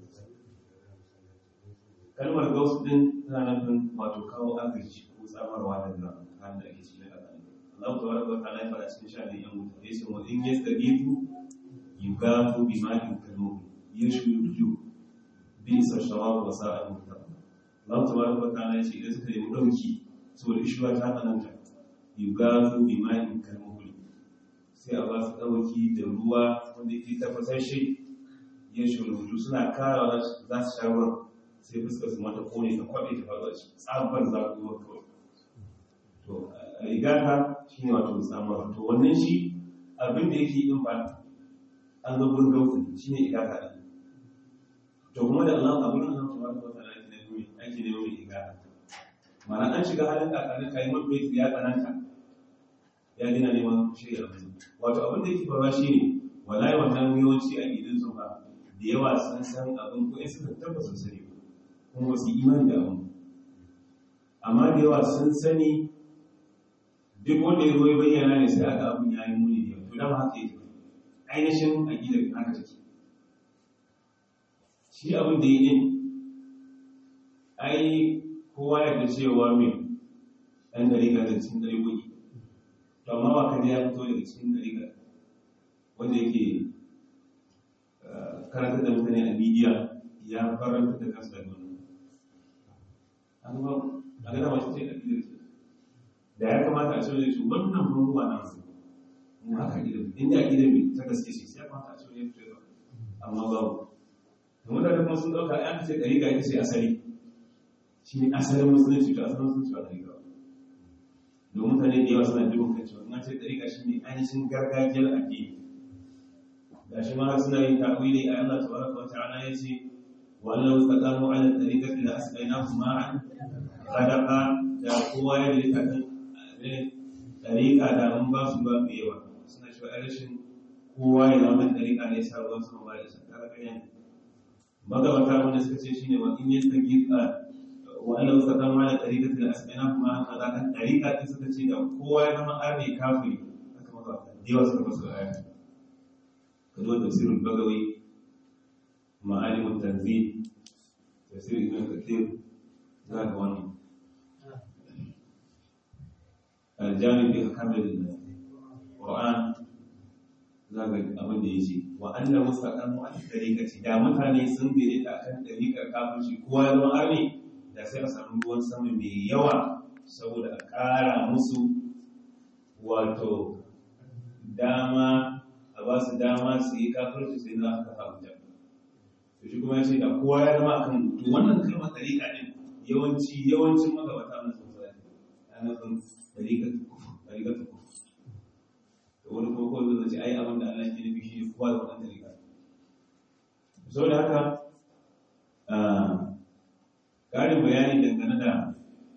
kalmar gau su din tana nufin wato kawo agaji ko tsamarwa daga halin da ake cikin ƙasa Allah ta baraka wa ta'ala ya fara cikin sha'anin yan wuta ya ce wa in yastagifu yugafu bima'in kalmuh yashwi wujuh bisa shawab wa sa'at mutaqab Allah ta baraka wa ta'ala ya ce idan suka yi dauki saboda ishuwa ta tsananta yugafu bima'in kalmuh sai a ba su dauki da ruwa wanda yake tafasashe yashwi wujuh suna karawa za su sha ruwan sai fuskar su mata kone ta kwabe ta faɗo shi tsabar zakuwa kawai to igata shine wato tsamar to wannan shi abin da yake yin ba an zo gurin gautin shine igata din to kuma da Allah abin da Allah subhanahu wa ta'ala yake nemi ake nemi mai igata mana an shiga halin kakanin kai mutu ya tsananta ya dina neman shirya abin wato abin da yake faruwa shine wallahi wannan yawanci a gidan su ba da yawa sun san abin ko in suka tabbata sani kuma su imani da abin amma da yawa sun sani duk wanda ya zoye bayyana ne sai aka abin ya yi muni da yau to dama haka yake ainihin aƙidar haka take shi abin da ya yi ai kowa ya da cewa mai ɗan ɗariƙa da cikin ɗariƙoƙi to amma ba kan ya fito daga cikin ɗariƙa wanda yake karanta da mutane a midiya ya faranta da kansu daga wannan a gana masu ce aƙidar ce da ya kamata a cewa shi wannan ruwa na su mu haka gidan inda gidan mai ta gaske shi sai kamata a cewa ya fito amma babu da mutane kuma sun dauka an ce dari ga ita ce asali shi ne asalin musulunci to asalin musulunci ba dari ga domin mutane da yawa suna jin kan cewa an ce dari ga shi ne ainihin gargajiyar addini da shi ma suna yin ta'wili a Allah tabaraka wa ta'ala ya ce wallahu taqamu ala tariqati la asqainakum ma'an sadaqa da kowa ya yi takan ɗariƙa da mun ba su ba mai yawa suna shi wa rashin kowa ya zama ɗariƙa ne sa ruwan sama ba da shakar ƙaryan magabata wanda suka ce shine wa in yi taƙiƙa wa Allah suka zama da ɗariƙa da asibina kuma an kaza kan ɗariƙa ɗin suka ce da kowa ya zama arne kafiri haka magabata da yawa suka basu aya ka zo tafsirul bagawi ma'alimut tanzil tafsir ibn kathir za ka wannan الجانب بأحكام القرآن za ga abin da ya ce wa Allah mustaqamu a tariqati da mutane sun dare da kan tariqar kafirci kowa ya zama arni da sai a samu ruwan sama mai yawa saboda a ƙara musu wato dama a ba su dama su yi kafirci sai za su kafa wuta to shi kuma ya ce da kowa ya zama akan to wannan kalmar tariqa din yawanci yawancin magabata na sun sai ana kan tariqar tariqar wani kuma kawai zai ce ai abin da Allah ke nufi shi ne kowa da wannan dalila sau da haka ƙarin bayani dangane da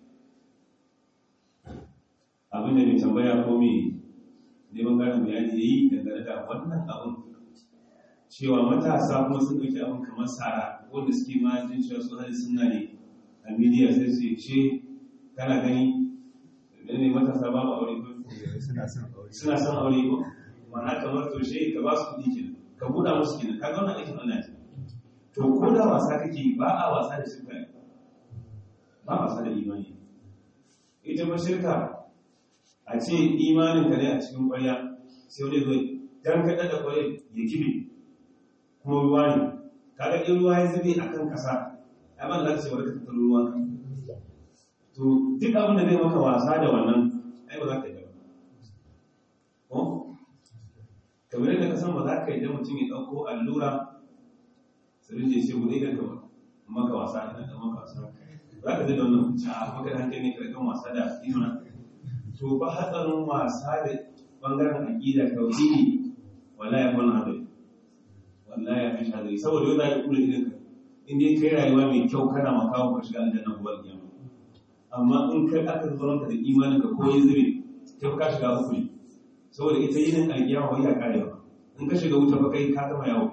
abin da mai tambaya ko mai neman ƙarin bayani ya yi dangane da wannan abin cewa matasa kuma sun ɗauki abin kamar sara wanda suke ma jin cewa su hali suna ne a midiya sai su ce kana gani da ne matasa babu aure ko suna son aure ko mana kamar toshe ka ba su kuɗi kenan ka buɗa musu kenan ka ga wannan aikin Allah ne to ko da wasa kake ba a wasa da shirka ba wasa da imani ita ba shirka a ce imanin ka ne a cikin ƙwarya sai wani zai dan kaɗa da ƙwarya ya kibe kuma ruwa ne kaga in ruwa ya zube a kan ƙasa ai ban za ka ce wani ka tattaro ruwan ka to duk abin da zai maka wasa da wannan ai ba za ka yi ba ko kamar yadda ka san ba za ka yi da mutum ya ɗauko allura su rinje shi guda idan ka maka wasa idan ka maka wasa za ka zai da wannan kuci a maka da hankali ne karkan wasa da imana to ba hatsarin wasa da bangaren aƙida tauhidi wala ya kwana hadari wala ya fi hadari saboda yau za ka kula idan ka in dai kai rayuwa mai kyau kana makawo ka shiga aljanna gobe kiyama amma in kai aka zauna ka da imanin ka ko ya zube kai ka shiga uku ne saboda ita yinin alkiyama wai ya kare ba in ka shiga wuta ba kai ka gama yawo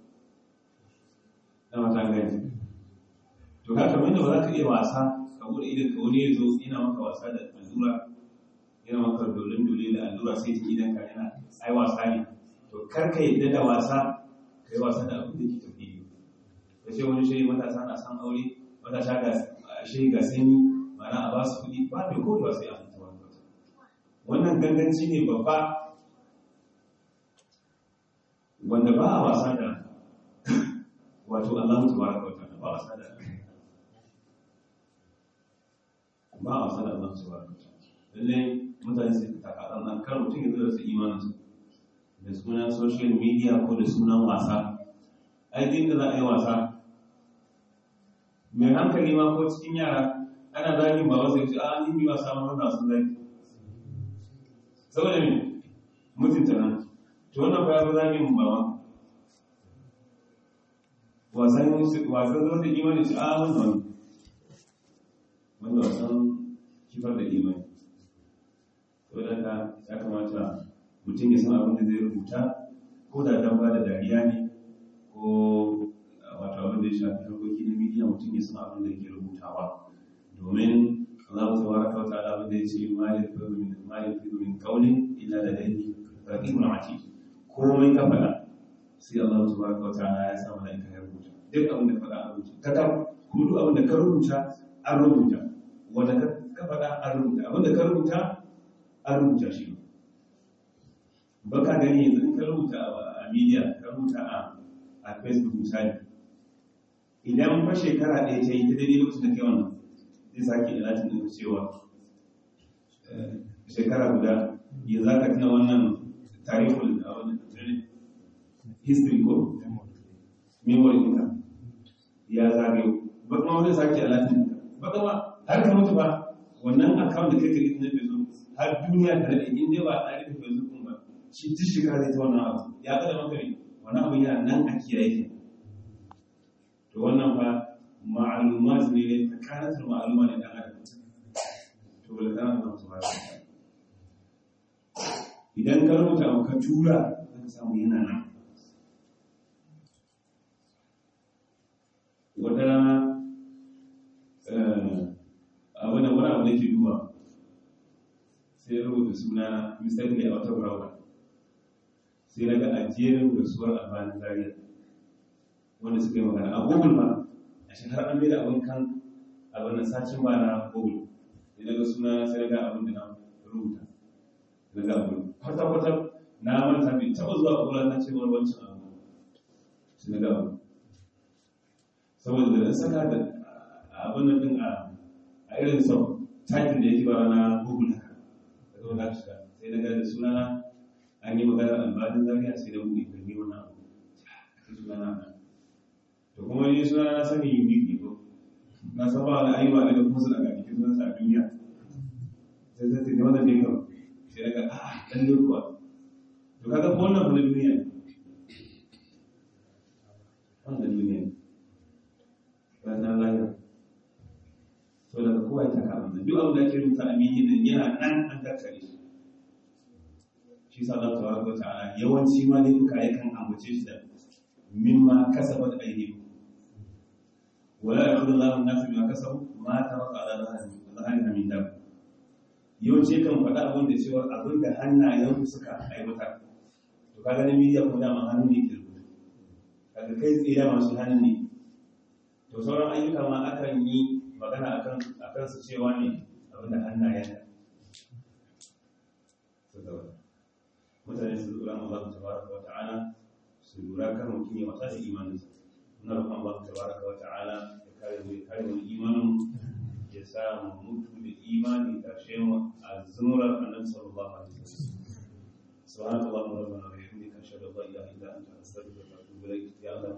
na mata gani to haka mai da ba za ka iya wasa ka bude idan ka wani ya zo yana maka wasa da allura yana maka dolin dole da allura sai ta idan ka yana ai wasa ne to kar ka yadda da wasa kai wasa da abin da ke tafi ka ce wani shi matasa na san aure matasa ga shi ga sanyi mana a ba su kuɗi ba mai kodewa sai a mutu wani wannan ganganci ne babba wanda ba a wasa da wato Allah mutu ba ka wata ba a wasa da ba a wasa da Allah mutu ba ka wata lallai mutane sai ka taka ɗan kar mutum ya zura su imaninsu da sunan social media ko da sunan wasa aikin da za a yi wasa mai hankali ma ko cikin yara ana zagin ba wasu yace a ni ba samu wanda sun zagi saboda ne mutunta nan to wannan ba ya zagin ba ma wasan wasan zo da imani ce a wannan wanda wasan kifar da imani to da ka ya kamata mutum ya san abin da zai rubuta ko da dan ba da dariya ne ko wato abin da ya shafi harkoki na midiya mutum ya san abin da yake rubutawa domin Allah tabaraka wa ta'ala abin da ya ce ma yafidu min ma yafidu min qawlin illa ladayhi raqibun atid komai ka faɗa sai Allah tabaraka wa ta'ala ya sa malaika ya rubuta duk abin da faɗa a rubuta ka kam kuma duk abin da ka rubuta an rubuta wanda ka faɗa an rubuta abin da ka rubuta an rubuta shi ba ka gani yanzu in ka rubuta a media ka rubuta a a Facebook misali idan fa shekara ɗaya ta yi ta daidai lokacin da kai wannan zai sake ilatin ɗin cewa shekara guda ya za ka tuna wannan tarihul a wannan history ko memory ɗinka ya zagayo ba kuma wani sake ilatin ɗinka ba kuma har ka mutu ba wannan account da kai ka na Facebook har duniya ta daɗe in dai ba a ɗari Facebook ɗin ba shi duk shekara zai ta wannan abu ya kada maka ne wani abu yana nan a kiyaye ke to wannan ba ma'alumat ne ne ta kanatar ma'aluma ne dan adam to wala zan ba su ba idan ka rubuta abu ka tura zaka samu yana nan wata rana abu da wani abu da ke duba sai rubuta suna misali a wata browser sai na ga ajiyar rasuwar albanin zariya wanda suka yi magana a google ma a shekarar an da abin kan abin nan sacin ba na google sai na ga suna sai na ga abin da na rubuta na ga abin kwata-kwata na manta bai taɓa zuwa ƙura na ce wani wancan abu su na gaba saboda da saka da abin nan din a irin sau takin da yake ba na google haka da zo na shiga sai na gada sunana an yi magana albanin zariya sai da buɗe kan yi wani abu sai sunana to kuma yi sunana na sani unique ne ko na san ba wani ayyuka daga kuma su daga cikin sunansa a duniya sai zai tafi wannan ne kawai sai daga a ɗan ne kuwa to kaga ko wannan wani duniya ne wannan duniya ne ranar lahira to daga kowa ya taka wannan duk abin da ake rubuta a mini nan yana nan an tattare shi shi sa Allah tabaraka wa ta'ala yawanci ma ne duka yakan ambace shi da mimma kasabat aydihim wala yaqulu Allahu an-nasa bima kasabu ma taraka ala dhahriha min dab yawanci kan faɗa abin da cewa abin da hannayen suka aiwatar to kaga na media ko da ma hannun ne ke rubuta kaga kai tsaye masu hannun ne to sauran ayyuka ma akan yi magana akan akan su cewa ne abin da hannayen su da mutane su lura Allah tabaraka wa ta'ala su lura kan mutum ya wata da imaninsa muna roƙon Allah tabaraka wa ta'ala ya kare mu ya kare mu imanin ya sa mu mutu da imani tashe mu a zumurar annabi sallallahu alaihi wasallam subhanallahi wa bihamdihi ashhadu an la ilaha illa anta astaghfiruka wa atubu ilayk ya Allah